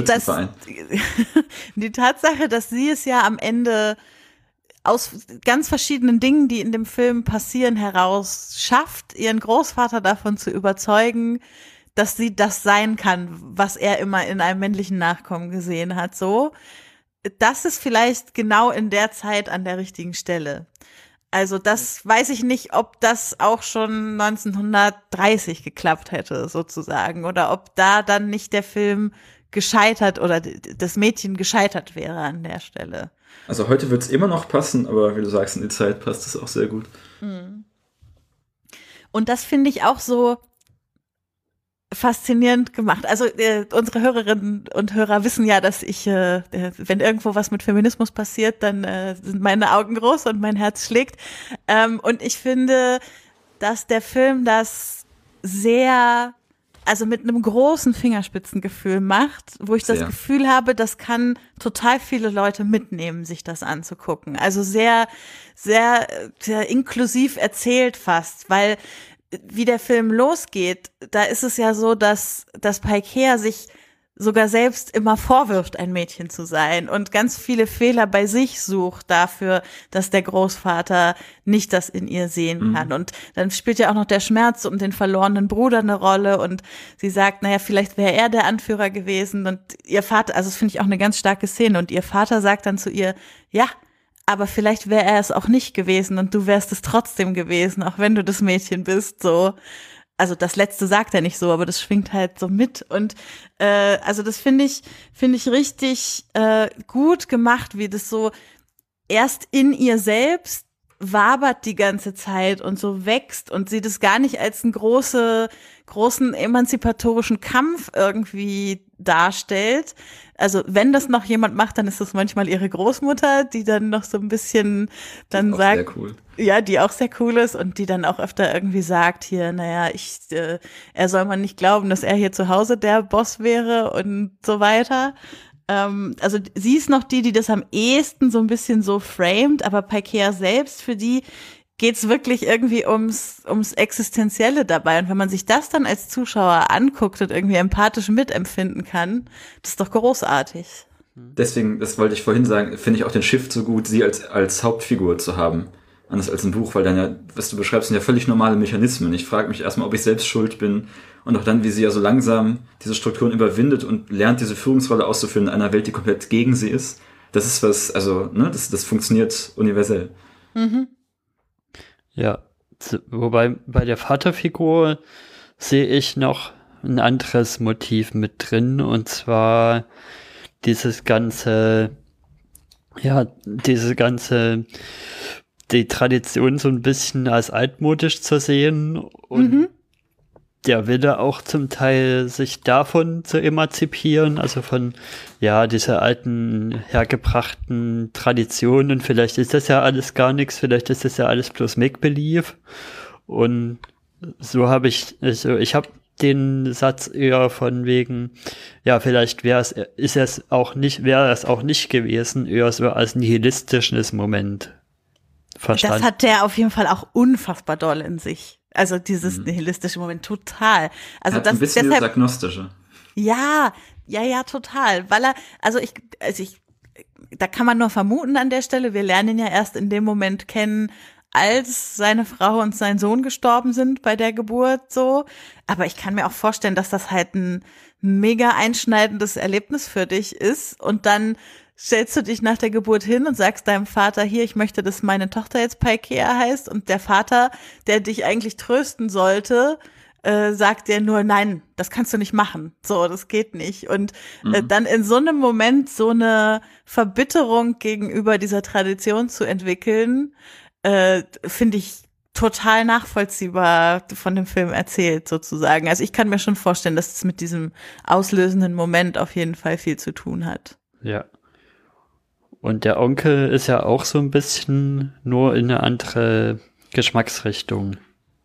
Tatsache, dass sie es ja am Ende aus ganz verschiedenen Dingen, die in dem Film passieren, heraus schafft, ihren Großvater davon zu überzeugen, dass sie das sein kann, was er immer in einem männlichen Nachkommen gesehen hat, so. Das ist vielleicht genau in der Zeit an der richtigen Stelle. Also das weiß ich nicht, ob das auch schon 1930 geklappt hätte, sozusagen, oder ob da dann nicht der Film gescheitert oder das Mädchen gescheitert wäre an der Stelle. Also heute wird es immer noch passen, aber wie du sagst, in die Zeit passt es auch sehr gut. Und das finde ich auch so faszinierend gemacht. Also unsere Hörerinnen und Hörer wissen ja, dass ich, wenn irgendwo was mit Feminismus passiert, dann sind meine Augen groß und mein Herz schlägt. Und ich finde, dass der Film das sehr, also mit einem großen Fingerspitzengefühl macht, wo ich das Gefühl habe, das kann total viele Leute mitnehmen, sich das anzugucken. Also sehr, sehr, sehr inklusiv erzählt fast, weil wie der Film losgeht, da ist es ja so, dass Paikea sich sogar selbst immer vorwirft, ein Mädchen zu sein und ganz viele Fehler bei sich sucht dafür, dass der Großvater nicht das in ihr sehen kann. Und dann spielt ja auch noch der Schmerz um den verlorenen Bruder eine Rolle und sie sagt, naja, vielleicht wäre er der Anführer gewesen und ihr Vater, also das finde ich auch eine ganz starke Szene und ihr Vater sagt dann zu ihr, ja, aber vielleicht wäre er es auch nicht gewesen und du wärst es trotzdem gewesen, auch wenn du das Mädchen bist, so. Also das Letzte sagt er nicht so, aber das schwingt halt so mit und also das finde ich richtig gut gemacht, wie das so erst in ihr selbst wabert die ganze Zeit und so wächst und sie das gar nicht als einen großen emanzipatorischen Kampf irgendwie darstellt. Also wenn das noch jemand macht, dann ist das manchmal ihre Großmutter, die dann noch so ein bisschen dann sagt, sehr cool. Ja, die auch sehr cool ist und die dann auch öfter irgendwie sagt hier, naja, er soll man nicht glauben, dass er hier zu Hause der Boss wäre und so weiter. Also sie ist noch die das am ehesten so ein bisschen so framed, aber Paikea selbst, für die geht's wirklich irgendwie ums Existenzielle dabei. Und wenn man sich das dann als Zuschauer anguckt und irgendwie empathisch mitempfinden kann, das ist doch großartig. Deswegen, das wollte ich vorhin sagen, finde ich auch den Shift so gut, sie als Hauptfigur zu haben. Anders als im Buch, weil dann ja, was du beschreibst, sind ja völlig normale Mechanismen. Ich frage mich erstmal, ob ich selbst schuld bin und auch dann, wie sie ja so langsam diese Strukturen überwindet und lernt, diese Führungsrolle auszuführen in einer Welt, die komplett gegen sie ist. Das ist was, also, ne, das funktioniert universell. Ja, wobei bei der Vaterfigur sehe ich noch ein anderes Motiv mit drin, und zwar die Tradition so ein bisschen als altmodisch zu sehen und der Wille auch zum Teil, sich davon zu emanzipieren, also von, ja, dieser alten, hergebrachten Traditionen. Vielleicht ist das ja alles gar nichts, vielleicht ist das ja alles bloß Make-Believe. Und so habe ich habe den Satz eher von wegen, ja, vielleicht wäre es auch nicht gewesen, eher so als nihilistisches Moment verstanden. Das hat der auf jeden Fall auch unfassbar doll in sich. Also dieses nihilistische Moment, total. Also hat ein bisschen das Agnostische. Ja, total. Weil da kann man nur vermuten an der Stelle, wir lernen ihn ja erst in dem Moment kennen, als seine Frau und sein Sohn gestorben sind bei der Geburt, so. Aber ich kann mir auch vorstellen, dass das halt ein mega einschneidendes Erlebnis für dich ist und dann stellst du dich nach der Geburt hin und sagst deinem Vater, hier, ich möchte, dass meine Tochter jetzt Paikea heißt, und der Vater, der dich eigentlich trösten sollte, sagt dir nur, nein, das kannst du nicht machen. So, das geht nicht. Und dann in so einem Moment so eine Verbitterung gegenüber dieser Tradition zu entwickeln, finde ich total nachvollziehbar von dem Film erzählt, sozusagen. Also ich kann mir schon vorstellen, dass es mit diesem auslösenden Moment auf jeden Fall viel zu tun hat. Ja. Und der Onkel ist ja auch so ein bisschen nur in eine andere Geschmacksrichtung.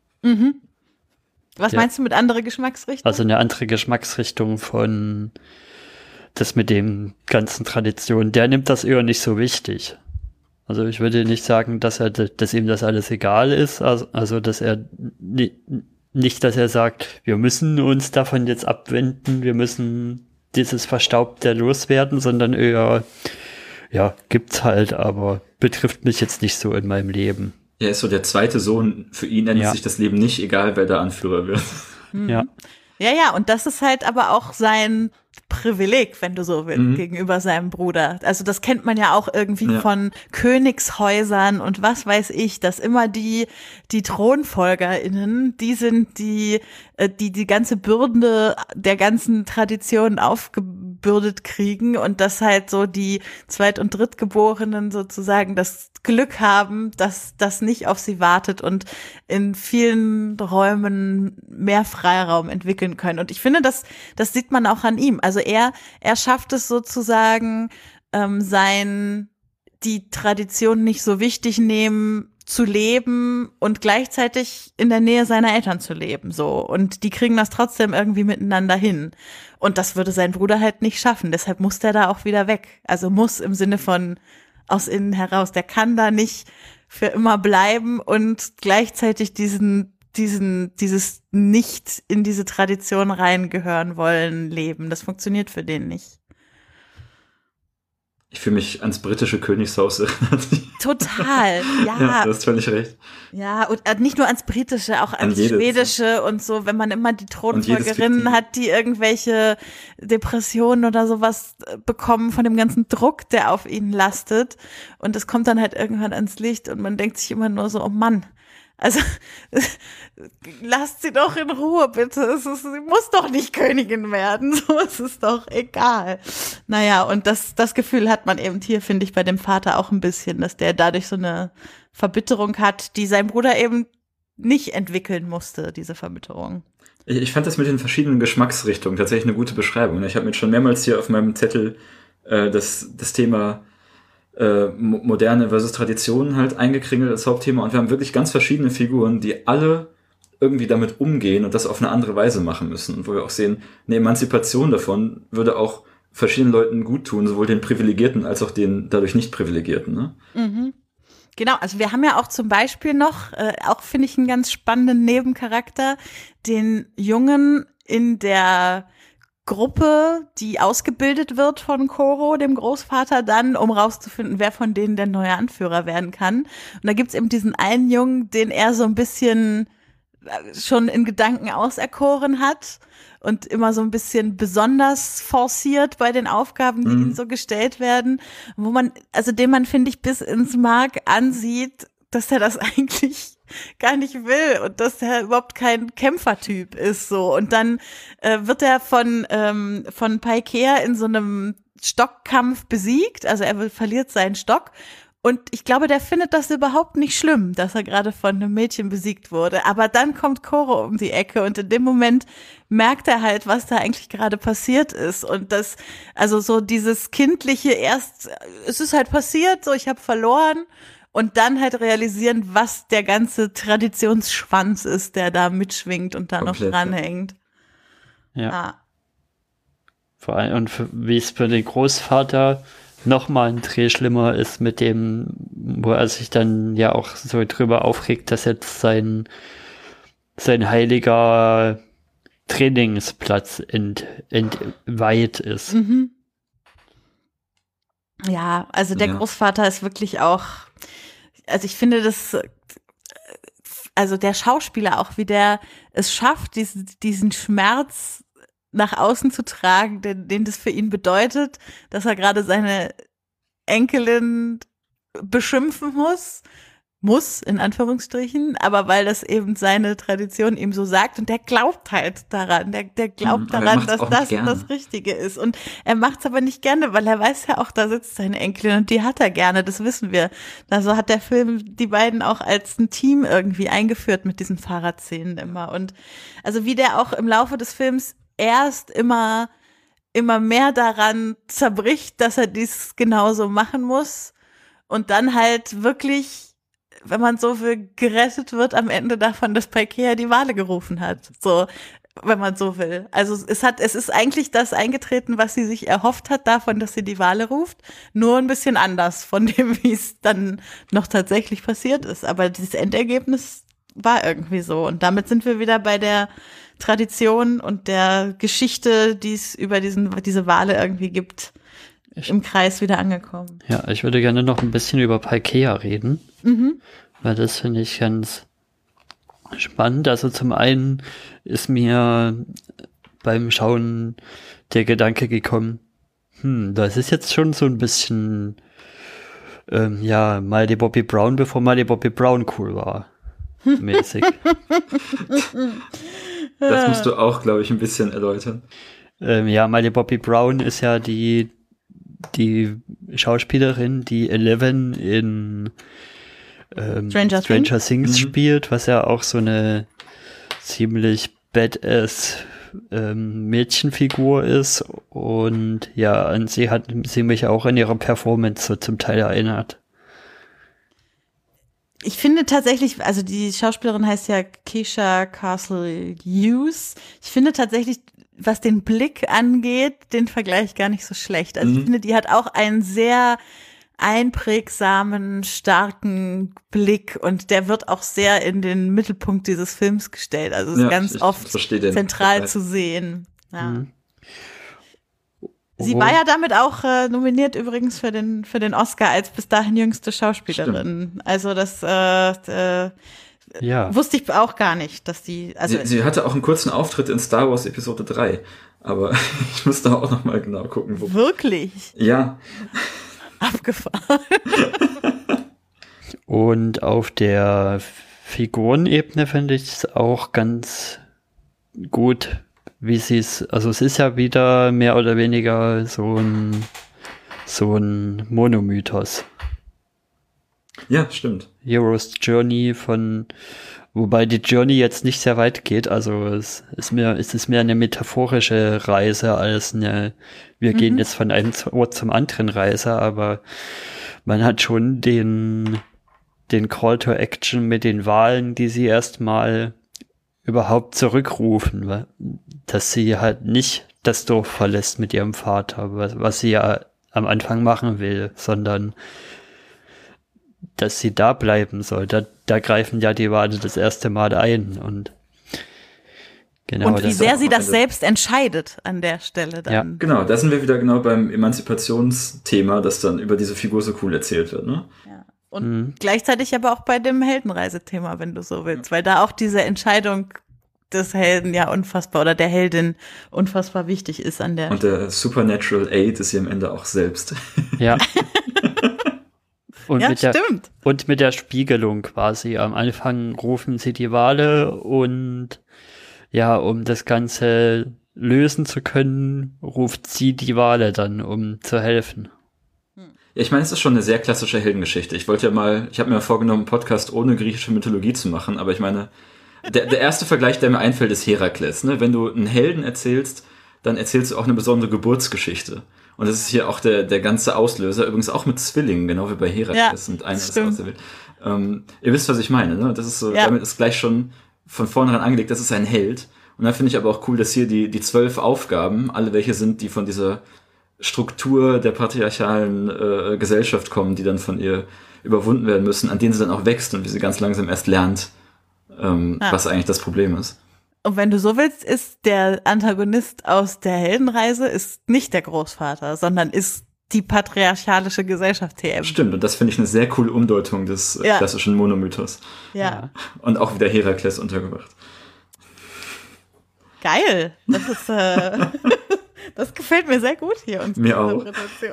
Was meinst du mit andere Geschmacksrichtung? Also eine andere Geschmacksrichtung von das mit den ganzen Traditionen. Der nimmt das eher nicht so wichtig. Also ich würde nicht sagen, dass ihm das alles egal ist, also dass er nicht, dass er sagt, wir müssen uns davon jetzt abwenden, wir müssen dieses Verstaubte loswerden, sondern eher, ja, gibt's halt, aber betrifft mich jetzt nicht so in meinem Leben. Er ist so der zweite Sohn, für ihn ändert sich das Leben nicht, egal wer der Anführer wird. Ja. Ja, und das ist halt aber auch sein Privileg, wenn du so willst, gegenüber seinem Bruder. Also das kennt man ja auch irgendwie von Königshäusern und was weiß ich, dass immer die ThronfolgerInnen, die sind die ganze Bürde der ganzen Tradition aufgebürdet kriegen und dass halt so die Zweit- und Drittgeborenen sozusagen das Glück haben, dass das nicht auf sie wartet und in vielen Räumen mehr Freiraum entwickeln können. Und ich finde, das sieht man auch an ihm. Also er schafft es sozusagen, die Tradition nicht so wichtig nehmen, zu leben und gleichzeitig in der Nähe seiner Eltern zu leben, so. Und die kriegen das trotzdem irgendwie miteinander hin. Und das würde sein Bruder halt nicht schaffen. Deshalb muss der da auch wieder weg. Also muss im Sinne von aus innen heraus. Der kann da nicht für immer bleiben und gleichzeitig dieses nicht in diese Tradition reingehören wollen leben. Das funktioniert für den nicht. Ich fühle mich ans britische Königshaus erinnert. Total, ja. Ja, du hast völlig recht. Ja, und nicht nur ans britische, auch ans schwedische und so, wenn man immer die Thronfolgerinnen hat, die irgendwelche Depressionen oder sowas bekommen von dem ganzen Druck, der auf ihnen lastet. Und es kommt dann halt irgendwann ans Licht und man denkt sich immer nur so, oh Mann, also lasst sie doch in Ruhe, bitte. Sie muss doch nicht Königin werden. So ist es doch egal. Naja, und das Gefühl hat man eben hier, finde ich, bei dem Vater auch ein bisschen, dass der dadurch so eine Verbitterung hat, die sein Bruder eben nicht entwickeln musste, diese Verbitterung. Ich fand das mit den verschiedenen Geschmacksrichtungen tatsächlich eine gute Beschreibung. Ich habe mir schon mehrmals hier auf meinem Zettel das Thema Moderne versus Tradition halt eingekringelt als Hauptthema und wir haben wirklich ganz verschiedene Figuren, die alle irgendwie damit umgehen und das auf eine andere Weise machen müssen und wo wir auch sehen, eine Emanzipation davon würde auch verschiedenen Leuten gut tun, sowohl den Privilegierten als auch den dadurch nicht Privilegierten. Ne? Mhm. Genau, also wir haben ja auch zum Beispiel noch, auch finde ich einen ganz spannenden Nebencharakter, den Jungen in der Gruppe, die ausgebildet wird von Koro, dem Großvater, dann, um rauszufinden, wer von denen der neue Anführer werden kann. Und da gibt's eben diesen einen Jungen, den er so ein bisschen schon in Gedanken auserkoren hat und immer so ein bisschen besonders forciert bei den Aufgaben, die ihm so gestellt werden, wo man, also den man, finde ich, bis ins Mark ansieht, dass er das eigentlich gar nicht will und dass er überhaupt kein Kämpfertyp ist, so. Und dann wird er von Paikea in so einem Stockkampf besiegt, also er verliert seinen Stock. Und ich glaube, der findet das überhaupt nicht schlimm, dass er gerade von einem Mädchen besiegt wurde. Aber dann kommt Koro um die Ecke und in dem Moment merkt er halt, was da eigentlich gerade passiert ist. Und das, also so dieses kindliche es ist halt passiert, so ich habe verloren. Und dann halt realisieren, was der ganze Traditionsschwanz ist, der da mitschwingt und da komplett noch dranhängt. Ja. Vor allem, und wie es für den Großvater nochmal ein Dreh schlimmer ist mit dem, wo er sich dann ja auch so drüber aufregt, dass jetzt sein heiliger Trainingsplatz entweiht ist. Mhm. Ja, also der Großvater ist wirklich auch, also ich finde das, also der Schauspieler auch, wie der es schafft, diesen Schmerz nach außen zu tragen, den das für ihn bedeutet, dass er gerade seine Enkelin beschimpfen muss, in Anführungsstrichen, aber weil das eben seine Tradition ihm so sagt und der glaubt halt daran, der glaubt daran, dass das das Richtige ist und er macht es aber nicht gerne, weil er weiß ja auch, da sitzt seine Enkelin und die hat er gerne, das wissen wir. Also hat der Film die beiden auch als ein Team irgendwie eingeführt mit diesen Fahrradszenen immer und also wie der auch im Laufe des Films erst immer mehr daran zerbricht, dass er dies genauso machen muss und dann halt wirklich, wenn man so will, gerettet wird am Ende davon, dass Paikea die Wale gerufen hat. So, wenn man so will. Also es ist eigentlich das eingetreten, was sie sich erhofft hat davon, dass sie die Wale ruft, nur ein bisschen anders von dem, wie es dann noch tatsächlich passiert ist. Aber dieses Endergebnis war irgendwie so. Und damit sind wir wieder bei der Tradition und der Geschichte, die es über diese Wale irgendwie gibt, im Kreis wieder angekommen. Ja, ich würde gerne noch ein bisschen über Palkea reden, weil das finde ich ganz spannend. Also zum einen ist mir beim Schauen der Gedanke gekommen, das ist jetzt schon so ein bisschen Miley Bobby Brown, bevor Miley Bobby Brown cool war. Mäßig. Das musst du auch, glaube ich, ein bisschen erläutern. Miley Bobby Brown ist ja die Schauspielerin, die Eleven in Stranger Things spielt, was ja auch so eine ziemlich badass Mädchenfigur ist. Und ja, an sie hat sie mich auch in ihrer Performance so zum Teil erinnert. Ich finde tatsächlich, also die Schauspielerin heißt ja Keisha Castle Hughes. Ich finde tatsächlich, was den Blick angeht, den Vergleich gar nicht so schlecht. Also ich finde, die hat auch einen sehr einprägsamen, starken Blick und der wird auch sehr in den Mittelpunkt dieses Films gestellt. Also ist ganz oft zentral zu sehen. Ja. Sie war ja damit auch nominiert übrigens für den Oscar als bis dahin jüngste Schauspielerin. Stimmt. Also das wusste ich auch gar nicht, dass die. Also sie hatte auch einen kurzen Auftritt in Star Wars Episode 3, aber ich muss da auch noch mal genau gucken. Wirklich? Ja. Abgefahren. Und auf der Figurenebene finde ich es auch ganz gut, wie sie es, also es ist ja wieder mehr oder weniger so ein Monomythos. Ja, stimmt. Hero's Journey wobei die Journey jetzt nicht sehr weit geht, also es ist mehr eine metaphorische Reise als wir gehen jetzt von einem Ort zum anderen Reise, aber man hat schon den Call to Action mit den Wahlen, die sie erstmal überhaupt zurückrufen, dass sie halt nicht das Dorf verlässt mit ihrem Vater, was sie ja am Anfang machen will, sondern dass sie da bleiben soll. Da greifen ja die Wale das erste Mal ein und genau. Und wie sehr sie das selbst entscheidet an der Stelle dann. Ja, genau, da sind wir wieder genau beim Emanzipationsthema, das dann über diese Figur so cool erzählt wird, ne? Ja. Und gleichzeitig aber auch bei dem Heldenreisethema, wenn du so willst, weil da auch diese Entscheidung des Helden ja unfassbar oder der Heldin unfassbar wichtig ist an der. Und der Supernatural Aid ist sie am Ende auch selbst. Ja. Und stimmt. Und mit der Spiegelung quasi. Am Anfang rufen sie die Wale und ja, um das Ganze lösen zu können, ruft sie die Wale dann, um zu helfen. Ja, ich meine, es ist schon eine sehr klassische Heldengeschichte. Ich habe mir vorgenommen, einen Podcast ohne griechische Mythologie zu machen, aber ich meine, der erste Vergleich, der mir einfällt, ist Herakles. Ne? Wenn du einen Helden erzählst, dann erzählst du auch eine besondere Geburtsgeschichte. Und das ist hier auch der ganze Auslöser, übrigens auch mit Zwillingen, genau wie bei Herakles. Ja, und einer ist aus der Welt. Ihr wisst, was ich meine, ne? Das ist so, damit ist gleich schon von vornherein angelegt, das ist ein Held. Und dann finde ich aber auch cool, dass hier die 12 Aufgaben, alle welche sind, die von dieser Struktur der patriarchalen Gesellschaft kommen, die dann von ihr überwunden werden müssen, an denen sie dann auch wächst und wie sie ganz langsam erst lernt, was eigentlich das Problem ist. Und wenn du so willst, ist der Antagonist aus der Heldenreise ist nicht der Großvater, sondern ist die patriarchalische Gesellschaft TM. Stimmt, und das finde ich eine sehr coole Umdeutung des klassischen Monomythos. Ja. Und auch wieder Herakles untergebracht. Geil. Das ist das gefällt mir sehr gut hier. Mir auch.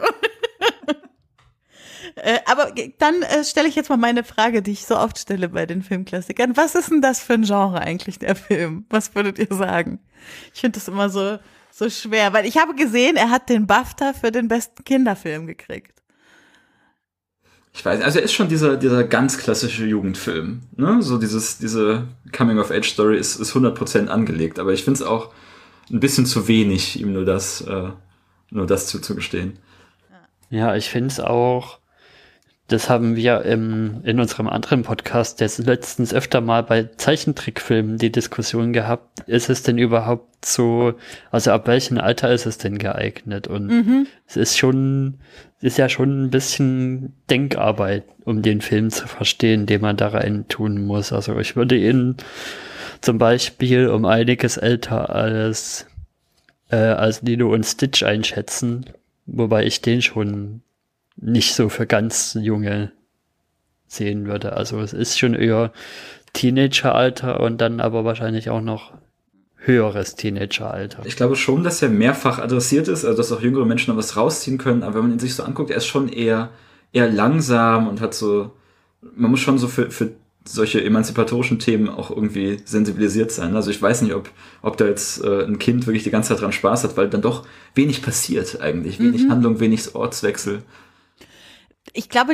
Aber dann stelle ich jetzt mal meine Frage, die ich so oft stelle bei den Filmklassikern. Was ist denn das für ein Genre eigentlich, der Film? Was würdet ihr sagen? Ich finde das immer so schwer, weil ich habe gesehen, er hat den BAFTA für den besten Kinderfilm gekriegt. Ich weiß, also er ist schon dieser ganz klassische Jugendfilm, ne? So diese Coming-of-Age-Story ist 100% angelegt, aber ich finde es auch ein bisschen zu wenig, ihm nur das zuzugestehen. Ja, ich finde es auch das haben wir in unserem anderen Podcast jetzt letztens öfter mal bei Zeichentrickfilmen die Diskussion gehabt, ist es denn überhaupt so, also ab welchem Alter ist es denn geeignet? Und es ist ja schon ein bisschen Denkarbeit, um den Film zu verstehen, den man da rein tun muss. Also ich würde ihn zum Beispiel um einiges älter als Lilo und Stitch einschätzen, wobei ich den schon nicht so für ganz Junge sehen würde. Also es ist schon eher Teenageralter und dann aber wahrscheinlich auch noch höheres Teenageralter. Ich glaube schon, dass er mehrfach adressiert ist, also dass auch jüngere Menschen noch was rausziehen können, aber wenn man ihn sich so anguckt, er ist schon eher langsam und hat so, man muss schon so für solche emanzipatorischen Themen auch irgendwie sensibilisiert sein. Also ich weiß nicht, ob da jetzt ein Kind wirklich die ganze Zeit dran Spaß hat, weil dann doch wenig passiert eigentlich. Wenig Handlung, wenig Ortswechsel. Ich glaube,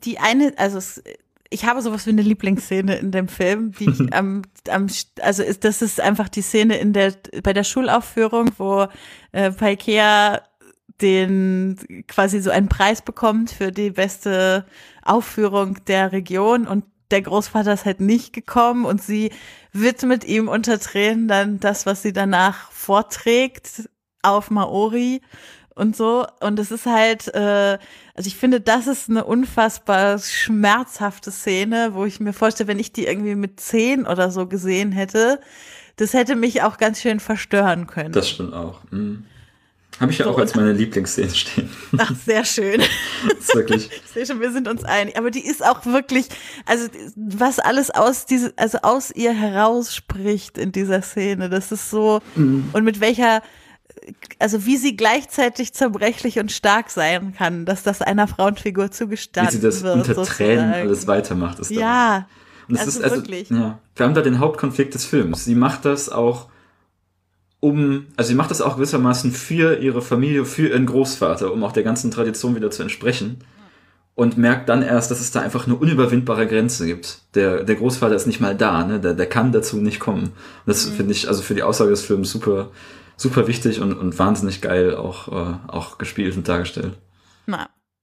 ich habe sowas wie eine Lieblingsszene in dem Film, die ich das ist einfach die Szene bei der Schulaufführung, wo Paikea quasi so einen Preis bekommt für die beste Aufführung der Region und der Großvater ist halt nicht gekommen und sie widmet ihm unter Tränen dann das, was sie danach vorträgt auf Maori und so. Und es ist halt, also ich finde, das ist eine unfassbar schmerzhafte Szene, wo ich mir vorstelle, wenn ich die irgendwie mit 10 oder so gesehen hätte, das hätte mich auch ganz schön verstören können. Das stimmt auch. Habe ich ja so, auch als meine Lieblingsszene stehen. Ach, sehr schön. Das ist wirklich. Ich sehe schon, wir sind uns einig. Aber die ist auch wirklich, also was alles aus ihr herausspricht in dieser Szene, das ist so, und mit welcher, also wie sie gleichzeitig zerbrechlich und stark sein kann, dass das einer Frauenfigur zugestanden wird. Wie sie das unter Tränen alles weitermacht. Ist ja. Und es ist wirklich. Ja, wir haben da den Hauptkonflikt des Films. Sie macht das auch sie macht das auch gewissermaßen für ihre Familie, für ihren Großvater, um auch der ganzen Tradition wieder zu entsprechen. Und merkt dann erst, dass es da einfach eine unüberwindbare Grenze gibt. Der Großvater ist nicht mal da, ne? Der kann dazu nicht kommen. Und das finde ich also für die Aussage des Films super, super wichtig und wahnsinnig geil auch gespielt und dargestellt. Na.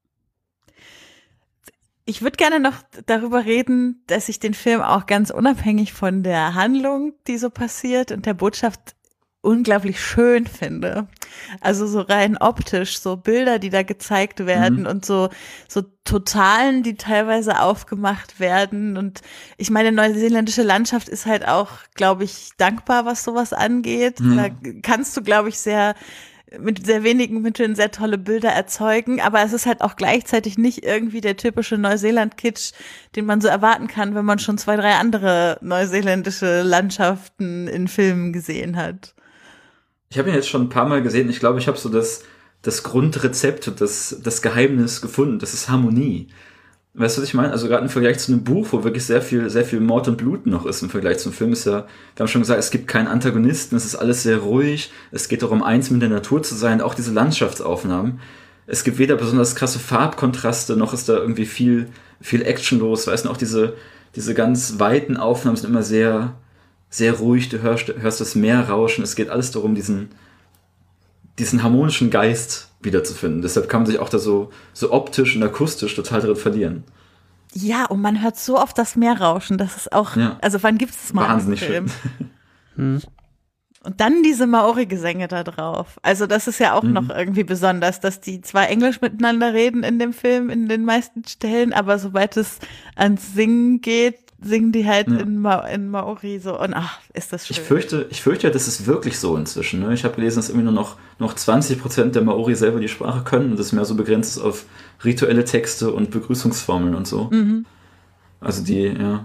Ich würde gerne noch darüber reden, dass ich den Film auch ganz unabhängig von der Handlung, die so passiert und der Botschaft unglaublich schön finde. Also so rein optisch, so Bilder, die da gezeigt werden und so Totalen, die teilweise aufgemacht werden. Und ich meine, neuseeländische Landschaft ist halt auch, glaube ich, dankbar, was sowas angeht. Da kannst du, glaube ich, mit sehr wenigen Mitteln sehr tolle Bilder erzeugen, aber es ist halt auch gleichzeitig nicht irgendwie der typische Neuseeland-Kitsch, den man so erwarten kann, wenn man schon 2, 3 andere neuseeländische Landschaften in Filmen gesehen hat. Ich habe ihn jetzt schon ein paar Mal gesehen. Ich glaube, ich habe so das Grundrezept und das Geheimnis gefunden. Das ist Harmonie. Weißt du, was ich meine? Also gerade im Vergleich zu einem Buch, wo wirklich sehr viel Mord und Blut noch ist im Vergleich zum Film, ist ja, wir haben schon gesagt, es gibt keinen Antagonisten, es ist alles sehr ruhig, es geht darum, eins mit der Natur zu sein, auch diese Landschaftsaufnahmen. Es gibt weder besonders krasse Farbkontraste, noch ist da irgendwie viel Action los, weißt du, auch diese ganz weiten Aufnahmen sind immer sehr, sehr ruhig, du hörst das Meer rauschen, es geht alles darum, diesen harmonischen Geist wiederzufinden. Deshalb kann man sich auch da so optisch und akustisch total drin verlieren. Ja, und man hört so oft das Meer rauschen, das ist auch, also wann gibt es mal wahnsinnig einen Film? Und dann diese Maori-Gesänge da drauf. Also das ist ja auch noch irgendwie besonders, dass die zwar Englisch miteinander reden in dem Film, in den meisten Stellen, aber sobald es ans Singen geht, singen die halt in Maori so und ist das schön. Ich fürchte, das ist wirklich so inzwischen. Ne? Ich habe gelesen, dass irgendwie nur noch 20% der Maori selber die Sprache können und das mehr so begrenzt ist auf rituelle Texte und Begrüßungsformeln und so. Also ich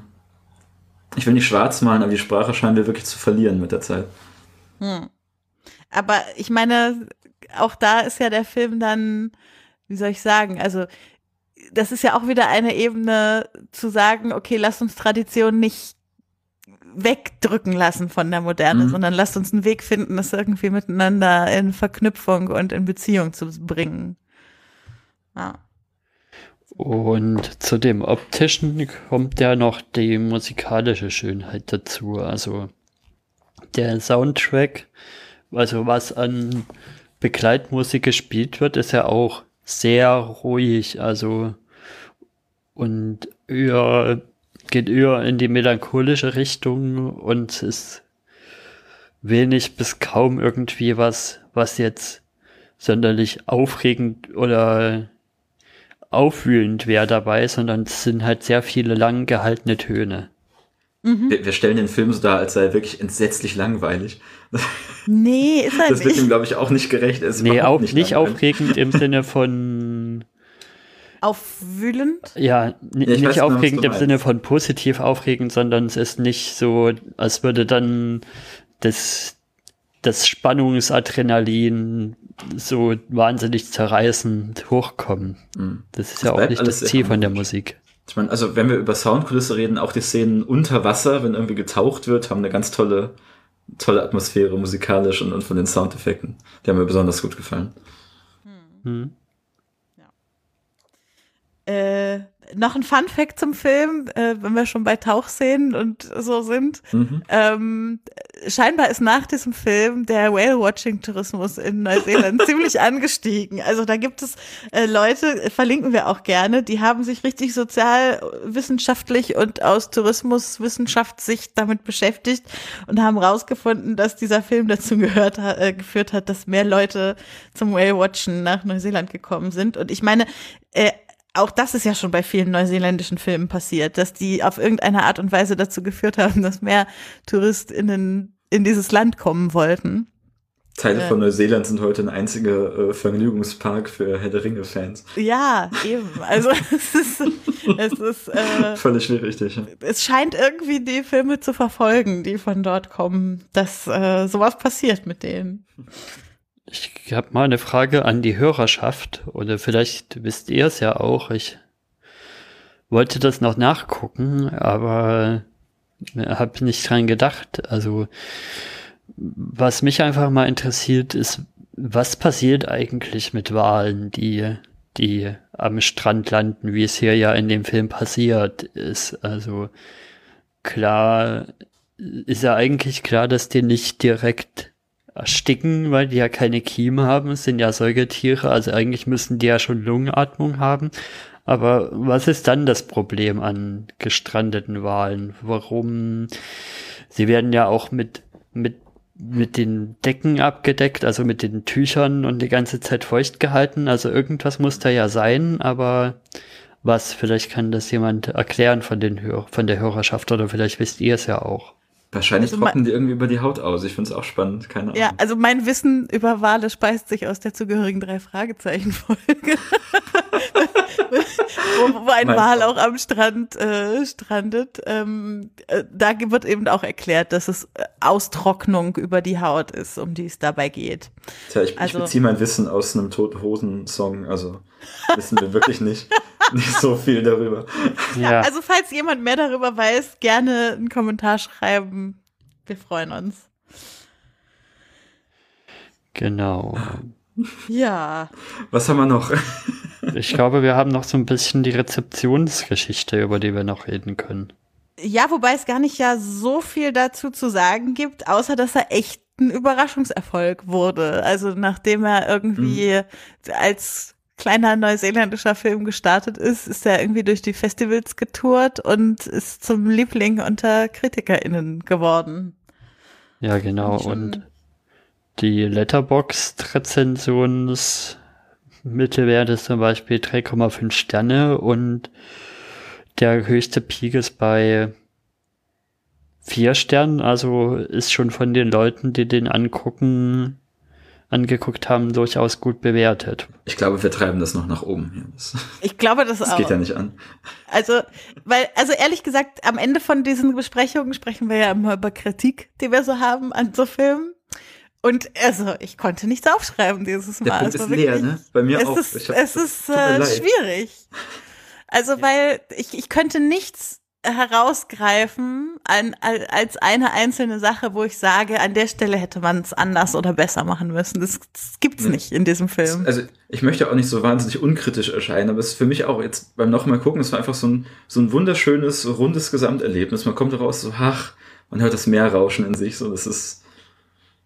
will nicht schwarz malen, aber die Sprache scheinen wir wirklich zu verlieren mit der Zeit. Aber ich meine, auch da ist ja der Film dann, wie soll ich sagen, also das ist ja auch wieder eine Ebene zu sagen, okay, lasst uns Tradition nicht wegdrücken lassen von der Moderne, sondern lasst uns einen Weg finden, das irgendwie miteinander in Verknüpfung und in Beziehung zu bringen. Ja. Und zu dem Optischen kommt ja noch die musikalische Schönheit dazu. Also der Soundtrack, also was an Begleitmusik gespielt wird, ist ja auch sehr ruhig. Also und geht eher in die melancholische Richtung und es ist wenig bis kaum irgendwie was jetzt sonderlich aufregend oder aufwühlend wäre dabei, sondern es sind halt sehr viele lang gehaltene Töne. Wir stellen den Film so dar, als sei er wirklich entsetzlich langweilig. Nee, ist er Das wird nicht. ihm, glaube ich, auch nicht gerecht. Nee, auch nicht aufregend im Sinne von Aufwühlend? ja, nicht weiß genau, aufregend was du im Sinne meinst. von positiv aufregend, sondern es ist nicht so, als würde dann das Spannungsadrenalin so wahnsinnig zerreißend hochkommen. Das ist ja auch bleibt nicht alles das sehr Ziel von der harmonisch. Musik. Ich meine, also wenn wir über Soundkulisse reden, auch die Szenen unter Wasser, wenn irgendwie getaucht wird, haben eine ganz tolle Atmosphäre musikalisch und von den Soundeffekten. Die haben mir besonders gut gefallen. Noch ein Fun-Fact zum Film, wenn wir schon bei Tauchszenen und so sind. Scheinbar ist nach diesem Film der Whale-Watching-Tourismus in Neuseeland ziemlich angestiegen. Also da gibt es Leute, verlinken wir auch gerne, die haben sich richtig sozialwissenschaftlich und aus Tourismuswissenschaftssicht damit beschäftigt und haben rausgefunden, dass dieser Film dazu geführt hat, dass mehr Leute zum Whale-Watchen nach Neuseeland gekommen sind. Und ich meine, auch das ist ja schon bei vielen neuseeländischen Filmen passiert, dass die auf irgendeine Art und Weise dazu geführt haben, dass mehr TouristInnen in dieses Land kommen wollten. Teile von Neuseeland sind heute ein einziger Vergnügungspark für Herr der Ringe-Fans. Ja, eben. Also es ist Völlig richtig. Es scheint irgendwie die Filme zu verfolgen, die von dort kommen, dass sowas passiert mit denen. Ich habe mal eine Frage an die Hörerschaft, oder vielleicht wisst ihr es ja auch. Ich wollte das noch nachgucken, aber habe nicht dran gedacht. Also was mich einfach mal interessiert ist, was passiert eigentlich mit Walen, die am Strand landen, wie es hier ja in dem Film passiert ist. Also klar, ist ja eigentlich klar, dass die nicht direkt ersticken, weil die ja keine Kiemen haben, es sind ja Säugetiere, also eigentlich müssen die ja schon Lungenatmung haben. Aber was ist dann das Problem an gestrandeten Walen? Warum? Sie werden ja auch mit den Decken abgedeckt, also mit den Tüchern und die ganze Zeit feucht gehalten. Also irgendwas muss da ja sein, aber was? Vielleicht kann das jemand erklären von der Hörerschaft oder vielleicht wisst ihr es ja auch. Wahrscheinlich Also trocknen die irgendwie über die Haut aus. Ich finde es auch spannend, keine Ahnung. Ja, also mein Wissen über Wale speist sich aus der zugehörigen 3-Fragezeichen-Folge. wo ein Wal auch am Strand strandet. Da wird eben auch erklärt, dass es Austrocknung über die Haut ist, um die es dabei geht. Tja, ich beziehe mein Wissen aus einem Toten Hosen-Song, also wissen wir wirklich nicht so viel darüber. Ja, also falls jemand mehr darüber weiß, gerne einen Kommentar schreiben. Wir freuen uns. Genau. Ja. Was haben wir noch? Ich glaube, wir haben noch so ein bisschen die Rezeptionsgeschichte, über die wir noch reden können. Ja, wobei es gar nicht ja so viel dazu zu sagen gibt, außer dass er echt ein Überraschungserfolg wurde. Also nachdem er irgendwie als kleiner neuseeländischer Film gestartet ist er irgendwie durch die Festivals getourt und ist zum Liebling unter KritikerInnen geworden. Ja, genau. Und die Letterboxd-Rezensionsmittelwert ist zum Beispiel 3,5 Sterne und der höchste Peak ist bei 4 Sternen. Also ist schon von den Leuten, die den angeguckt haben, durchaus gut bewertet. Ich glaube, wir treiben das noch nach oben. Ich glaube das auch. Das geht ja nicht an. Also ehrlich gesagt, am Ende von diesen Besprechungen sprechen wir ja immer über Kritik, die wir so haben an so Filmen. Und also, ich konnte nichts aufschreiben dieses Mal. Der Punkt ist leer, ne? Bei mir auch. Es ist schwierig. Also, weil ich könnte nichts herausgreifen als eine einzelne Sache, wo ich sage, an der Stelle hätte man es anders oder besser machen müssen. Das gibt's nicht in diesem Film. Also ich möchte auch nicht so wahnsinnig unkritisch erscheinen, aber es ist für mich auch jetzt beim nochmal gucken, es war einfach so ein wunderschönes, rundes Gesamterlebnis. Man kommt raus so, man hört das Meer rauschen in sich, so, das ist,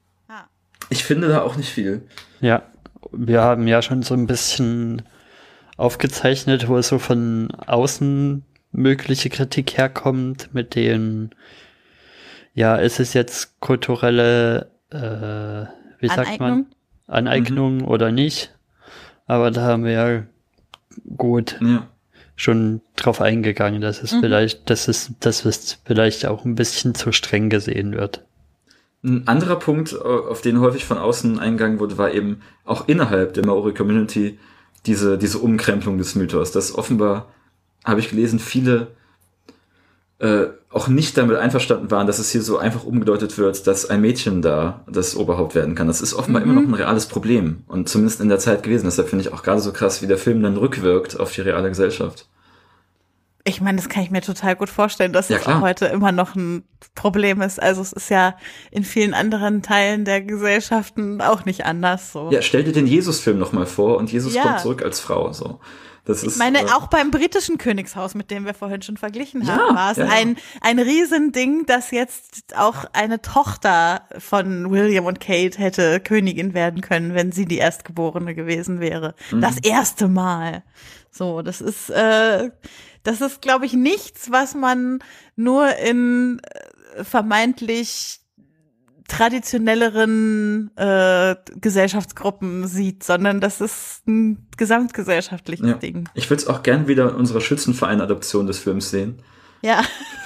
ich finde da auch nicht viel. Ja, wir haben ja schon so ein bisschen aufgezeichnet, wo so von außen mögliche Kritik herkommt, mit denen, ja, ist es jetzt kulturelle, wie sagt man, Aneignung oder nicht? Aber da haben wir ja gut schon drauf eingegangen, dass es dass es vielleicht auch ein bisschen zu streng gesehen wird. Ein anderer Punkt, auf den häufig von außen eingegangen wurde, war eben auch innerhalb der Maori-Community diese Umkrempelung des Mythos. Dass offenbar, habe ich gelesen, viele auch nicht damit einverstanden waren, dass es hier so einfach umgedeutet wird, dass ein Mädchen da das Oberhaupt werden kann. Das ist offenbar immer noch ein reales Problem und zumindest in der Zeit gewesen. Deshalb finde ich auch gerade so krass, wie der Film dann rückwirkt auf die reale Gesellschaft. Ich meine, das kann ich mir total gut vorstellen, dass es auch heute immer noch ein Problem ist. Also es ist ja in vielen anderen Teilen der Gesellschaften auch nicht anders so. Ja, stell dir den Jesus-Film nochmal vor und Jesus kommt zurück als Frau. So. Das ist, ich meine, auch beim britischen Königshaus, mit dem wir vorhin schon verglichen haben, war es ein Riesending, dass jetzt auch eine Tochter von William und Kate hätte Königin werden können, wenn sie die Erstgeborene gewesen wäre. Das erste Mal. So, das ist, glaube ich, nichts, was man nur in vermeintlich traditionelleren Gesellschaftsgruppen sieht, sondern das ist ein gesamtgesellschaftliches Ding. Ich würde es auch gern wieder in unserer Schützenverein-Adaption des Films sehen. Ja.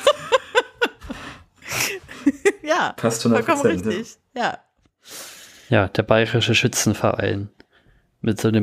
Ja. Passt 100%. Vollkommen richtig. Ja. Ja, der Bayerische Schützenverein mit so einem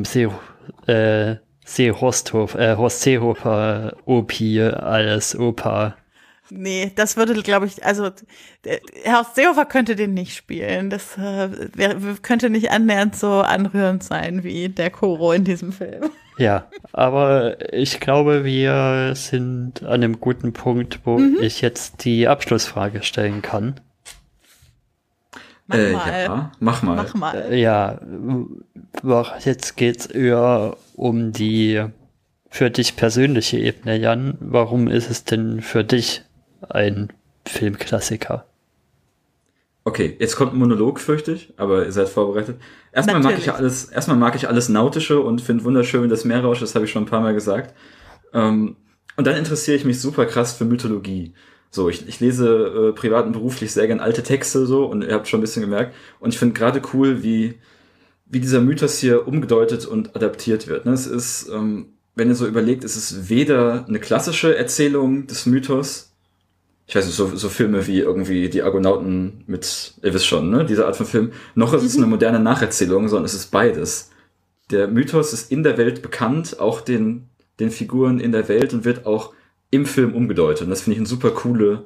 Horst Seehofer OP als Opa. Nee, das würde, glaube ich, also Horst Seehofer könnte den nicht spielen. Das könnte nicht annähernd so anrührend sein wie der Koro in diesem Film. Ja, aber ich glaube, wir sind an einem guten Punkt, wo ich jetzt die Abschlussfrage stellen kann. Mach mal. Ja, jetzt geht's eher um die für dich persönliche Ebene, Jan. Warum ist es denn für dich ein Filmklassiker? Okay, jetzt kommt ein Monolog, fürchte ich, aber ihr seid vorbereitet. Erstmal mag ich alles Nautische und finde wunderschön, wie das Meer rauscht, das habe ich schon ein paar Mal gesagt. Und dann interessiere ich mich super krass für Mythologie. So, ich lese privat und beruflich sehr gern alte Texte so und ihr habt schon ein bisschen gemerkt. Und ich finde gerade cool, wie dieser Mythos hier umgedeutet und adaptiert wird. Ne? Es ist, wenn ihr so überlegt, es ist weder eine klassische Erzählung des Mythos, ich weiß nicht, so Filme wie irgendwie die Argonauten mit, ihr wisst schon, ne, diese Art von Film, noch ist es eine moderne Nacherzählung, sondern es ist beides. Der Mythos ist in der Welt bekannt, auch den Figuren in der Welt und wird auch im Film umgedeutet. Und das finde ich eine super coole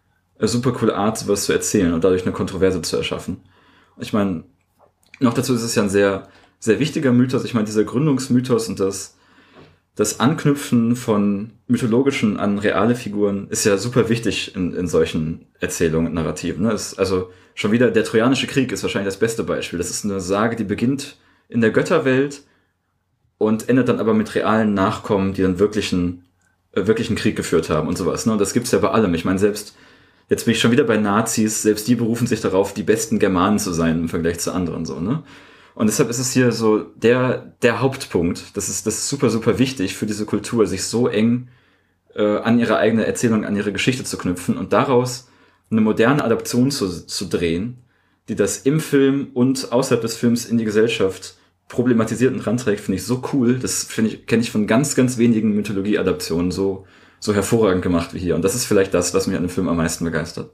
Art, sowas zu erzählen und dadurch eine Kontroverse zu erschaffen. Ich meine, noch dazu ist es ja ein sehr, sehr wichtiger Mythos. Ich meine, dieser Gründungsmythos und das Anknüpfen von mythologischen an reale Figuren ist ja super wichtig in solchen Erzählungen und Narrativen. Ne? Also schon wieder, der Trojanische Krieg ist wahrscheinlich das beste Beispiel. Das ist eine Sage, die beginnt in der Götterwelt und endet dann aber mit realen Nachkommen, die dann wirklichen Krieg geführt haben und sowas. Ne? Und das gibt's ja bei allem. Ich meine, jetzt bin ich schon wieder bei Nazis, selbst die berufen sich darauf, die besten Germanen zu sein im Vergleich zu anderen. So, ne? Und deshalb ist es hier so der Hauptpunkt. Das ist super, super wichtig für diese Kultur, sich so eng an ihre eigene Erzählung, an ihre Geschichte zu knüpfen und daraus eine moderne Adaption zu drehen, die das im Film und außerhalb des Films in die Gesellschaft problematisiert und ranträgt, finde ich so cool. Das kenne ich von ganz, ganz wenigen Mythologie-Adaptionen so hervorragend gemacht wie hier. Und das ist vielleicht das, was mich an dem Film am meisten begeistert.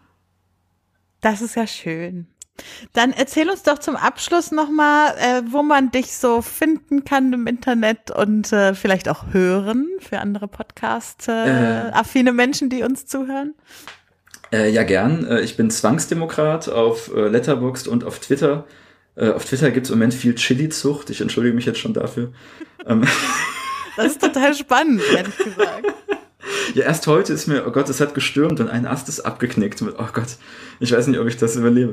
Das ist ja schön. Dann erzähl uns doch zum Abschluss nochmal, wo man dich so finden kann im Internet und vielleicht auch hören für andere Podcast-affine Menschen, die uns zuhören. Ja, gern. Ich bin Zwangsdemokrat auf Letterboxd und auf Twitter. Auf Twitter gibt es im Moment viel Chili-Zucht. Ich entschuldige mich jetzt schon dafür. Das ist total spannend, ehrlich gesagt. Ja, erst heute ist mir, oh Gott, es hat gestürmt und ein Ast ist abgeknickt. Oh Gott, ich weiß nicht, ob ich das überlebe.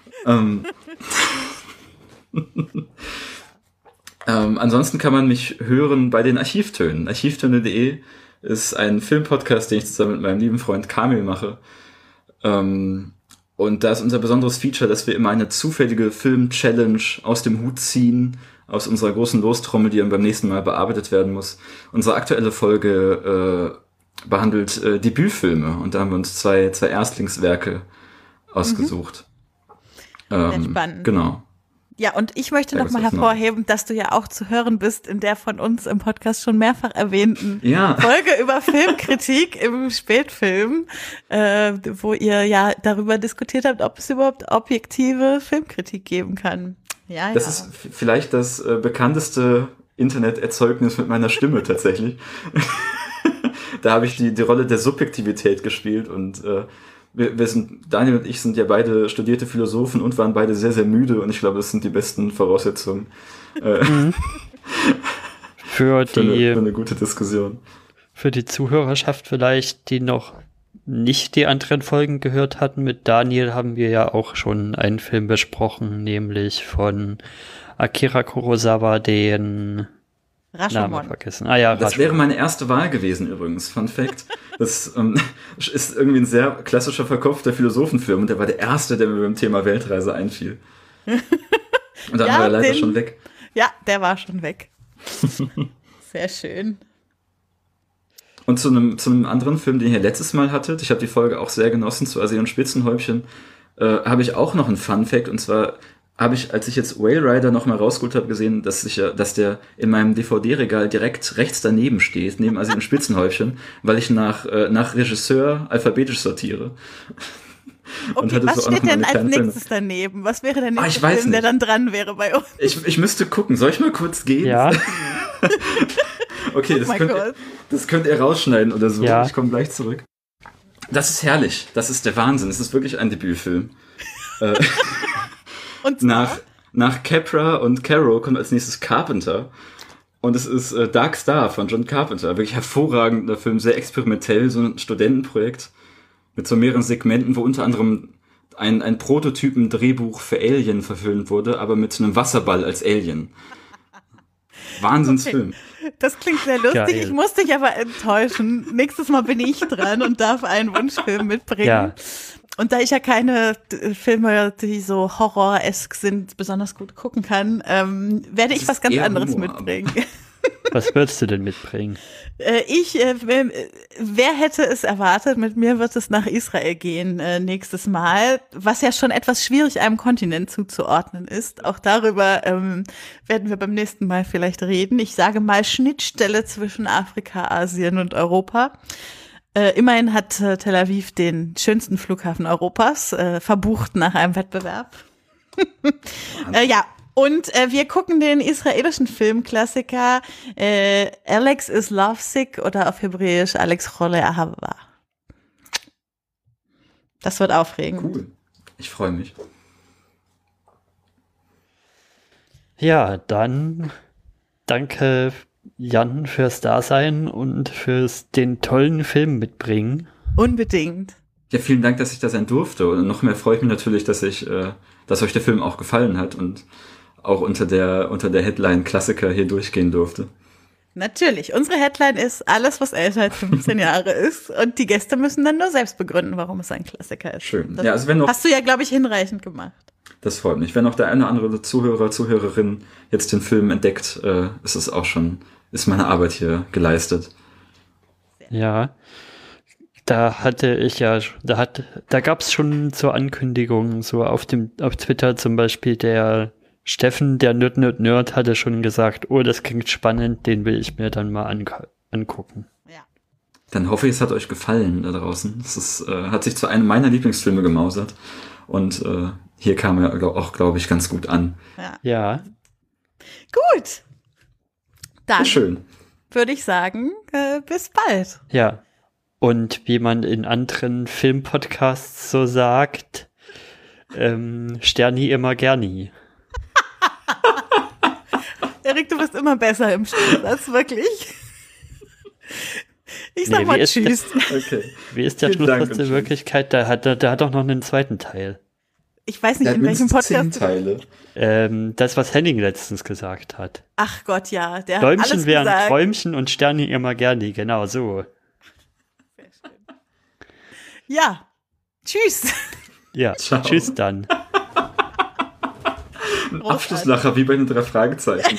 Ansonsten kann man mich hören bei den Archivtönen. Archivtöne.de ist ein Filmpodcast, den ich zusammen mit meinem lieben Freund Kamil mache. Und da ist unser besonderes Feature, dass wir immer eine zufällige Film-Challenge aus dem Hut ziehen, aus unserer großen Lostrommel, die dann beim nächsten Mal bearbeitet werden muss. Unsere aktuelle Folge behandelt Debütfilme und da haben wir uns zwei Erstlingswerke ausgesucht. Sehr spannend. Genau. Ja, und ich möchte noch mal hervorheben, dass du ja auch zu hören bist in der von uns im Podcast schon mehrfach erwähnten Folge über Filmkritik im Spätfilm, wo ihr ja darüber diskutiert habt, ob es überhaupt objektive Filmkritik geben kann. Ja, das ist vielleicht das bekannteste Interneterzeugnis mit meiner Stimme tatsächlich. Da habe ich die Rolle der Subjektivität gespielt und Daniel und ich sind ja beide studierte Philosophen und waren beide sehr, sehr müde und ich glaube, das sind die besten Voraussetzungen für eine gute Diskussion. Für die Zuhörerschaft vielleicht, die noch nicht die anderen Folgen gehört hatten, mit Daniel haben wir ja auch schon einen Film besprochen, nämlich von Akira Kurosawa, den Namen vergessen. Das Rashomon wäre meine erste Wahl gewesen übrigens, Fun Fact. Das ist irgendwie ein sehr klassischer verkopfter Philosophenfilm und der war der erste, der mir beim Thema Weltreise einfiel. Und dann war er leider schon weg. Ja, der war schon weg. Sehr schön. Und zu einem anderen Film, den ihr letztes Mal hattet, ich habe die Folge auch sehr genossen, zu Arsen und Spitzenhäubchen, habe ich auch noch einen Fun Fact und zwar habe ich, als ich jetzt Whale Rider noch mal rausgeholt habe, gesehen, dass der in meinem DVD-Regal direkt rechts daneben steht, neben Arsen und Spitzenhäubchen, weil ich nach Regisseur alphabetisch sortiere. Okay, und was steht denn als nächstes daneben? Was wäre der nächste Film, der dann dran wäre bei uns? Ich müsste gucken. Soll ich mal kurz gehen? Ja. Okay, das könnt ihr rausschneiden oder so. Ja. Ich komme gleich zurück. Das ist herrlich. Das ist der Wahnsinn. Es ist wirklich ein Debütfilm. Und nach Capra und Caro kommt als nächstes Carpenter. Und es ist Dark Star von John Carpenter. Wirklich hervorragender Film, sehr experimentell, so ein Studentenprojekt mit so mehreren Segmenten, wo unter anderem ein Prototypen-Drehbuch für Alien verfilmt wurde, aber mit einem Wasserball als Alien. Wahnsinnsfilm. Okay. Das klingt sehr lustig. Geil. Ich muss dich aber enttäuschen. Nächstes Mal bin ich dran und darf einen Wunschfilm mitbringen. Ja. Und da ich ja keine Filme, die so horror-esk sind, besonders gut gucken kann, werde ich was ganz anderes mitbringen. Was würdest du denn mitbringen? Wer hätte es erwartet? Mit mir wird es nach Israel gehen nächstes Mal, was ja schon etwas schwierig einem Kontinent zuzuordnen ist. Auch darüber werden wir beim nächsten Mal vielleicht reden. Ich sage mal Schnittstelle zwischen Afrika, Asien und Europa. Immerhin hat Tel Aviv den schönsten Flughafen Europas, verbucht nach einem Wettbewerb. Ja. Und wir gucken den israelischen Filmklassiker Alex is Lovesick oder auf Hebräisch Alex Chole Ahava. Das wird aufregend. Cool. Ich freue mich. Ja, dann danke Jan fürs Dasein und fürs den tollen Film mitbringen. Unbedingt. Ja, vielen Dank, dass ich da sein durfte. Und noch mehr freue ich mich natürlich, dass euch der Film auch gefallen hat und auch unter der Headline Klassiker hier durchgehen durfte. Natürlich. Unsere Headline ist alles, was älter als 15 Jahre ist. Und die Gäste müssen dann nur selbst begründen, warum es ein Klassiker ist. Schön. Das hast du ja, glaube ich, hinreichend gemacht. Das freut mich. Wenn auch der eine oder andere Zuhörer, Zuhörerin jetzt den Film entdeckt, ist meine Arbeit hier geleistet. Ja. Da gab es schon zur Ankündigung, so auf Twitter zum Beispiel, der Steffen, der Nerd, hatte schon gesagt, oh, das klingt spannend, den will ich mir dann mal angucken. Ja. Dann hoffe ich, es hat euch gefallen da draußen. Es hat sich zu einem meiner Lieblingsfilme gemausert und hier kam er auch, glaube ich, ganz gut an. Ja. Gut. Dann schön. Würde ich sagen, bis bald. Ja. Und wie man in anderen Filmpodcasts so sagt, Sterni immer Gerni. Erik, du bist immer besser im Schlusssatz, wirklich. Ich sag mal tschüss. Wie ist der Schlusssatz in Wirklichkeit? Der hat doch noch einen zweiten Teil. Ich weiß nicht, in welchem Podcast. 10 Teile. Das, was Henning letztens gesagt hat. Ach Gott, ja. Der Däumchen hat alles wären gesagt. Träumchen und Sterni immer Gerni, genau so. Sehr schön. Ja, tschüss. Ja, ciao. Tschüss dann. Ein Abschlusslacher wie bei den 3 Fragezeichen.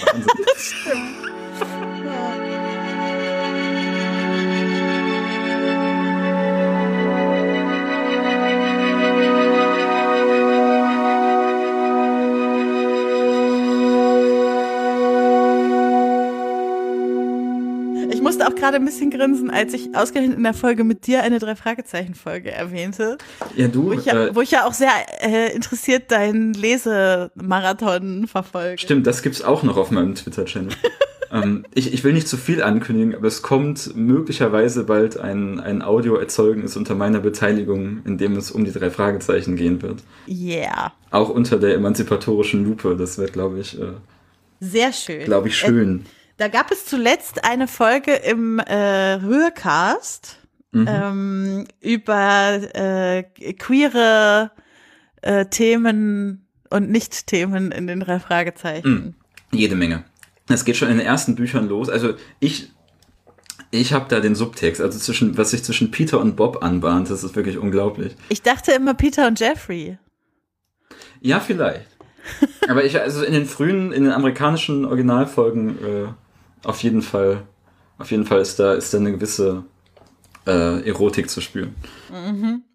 Ich musste auch gerade ein bisschen grinsen, als ich ausgerechnet in der Folge mit dir eine 3-Fragezeichen-Folge erwähnte. Ja, du. Wo ich ja auch sehr interessiert deinen Lesemarathon verfolge. Stimmt, das gibt's auch noch auf meinem Twitter-Channel. Ich will nicht zu viel ankündigen, aber es kommt möglicherweise bald ein Audioerzeugnis unter meiner Beteiligung, in dem es um die 3 Fragezeichen gehen wird. Yeah. Auch unter der emanzipatorischen Lupe. Das wird, glaube ich, sehr schön. Glaube ich, schön. Da gab es zuletzt eine Folge im Rührcast über queere Themen und Nicht-Themen in den 3 Fragezeichen. Jede Menge. Es geht schon in den ersten Büchern los. Also ich habe da den Subtext, also was sich zwischen Peter und Bob anbahnt, das ist wirklich unglaublich. Ich dachte immer Peter und Jeffrey. Ja, vielleicht. Aber also in den amerikanischen Originalfolgen auf jeden Fall ist da eine gewisse Erotik zu spüren. Mhm.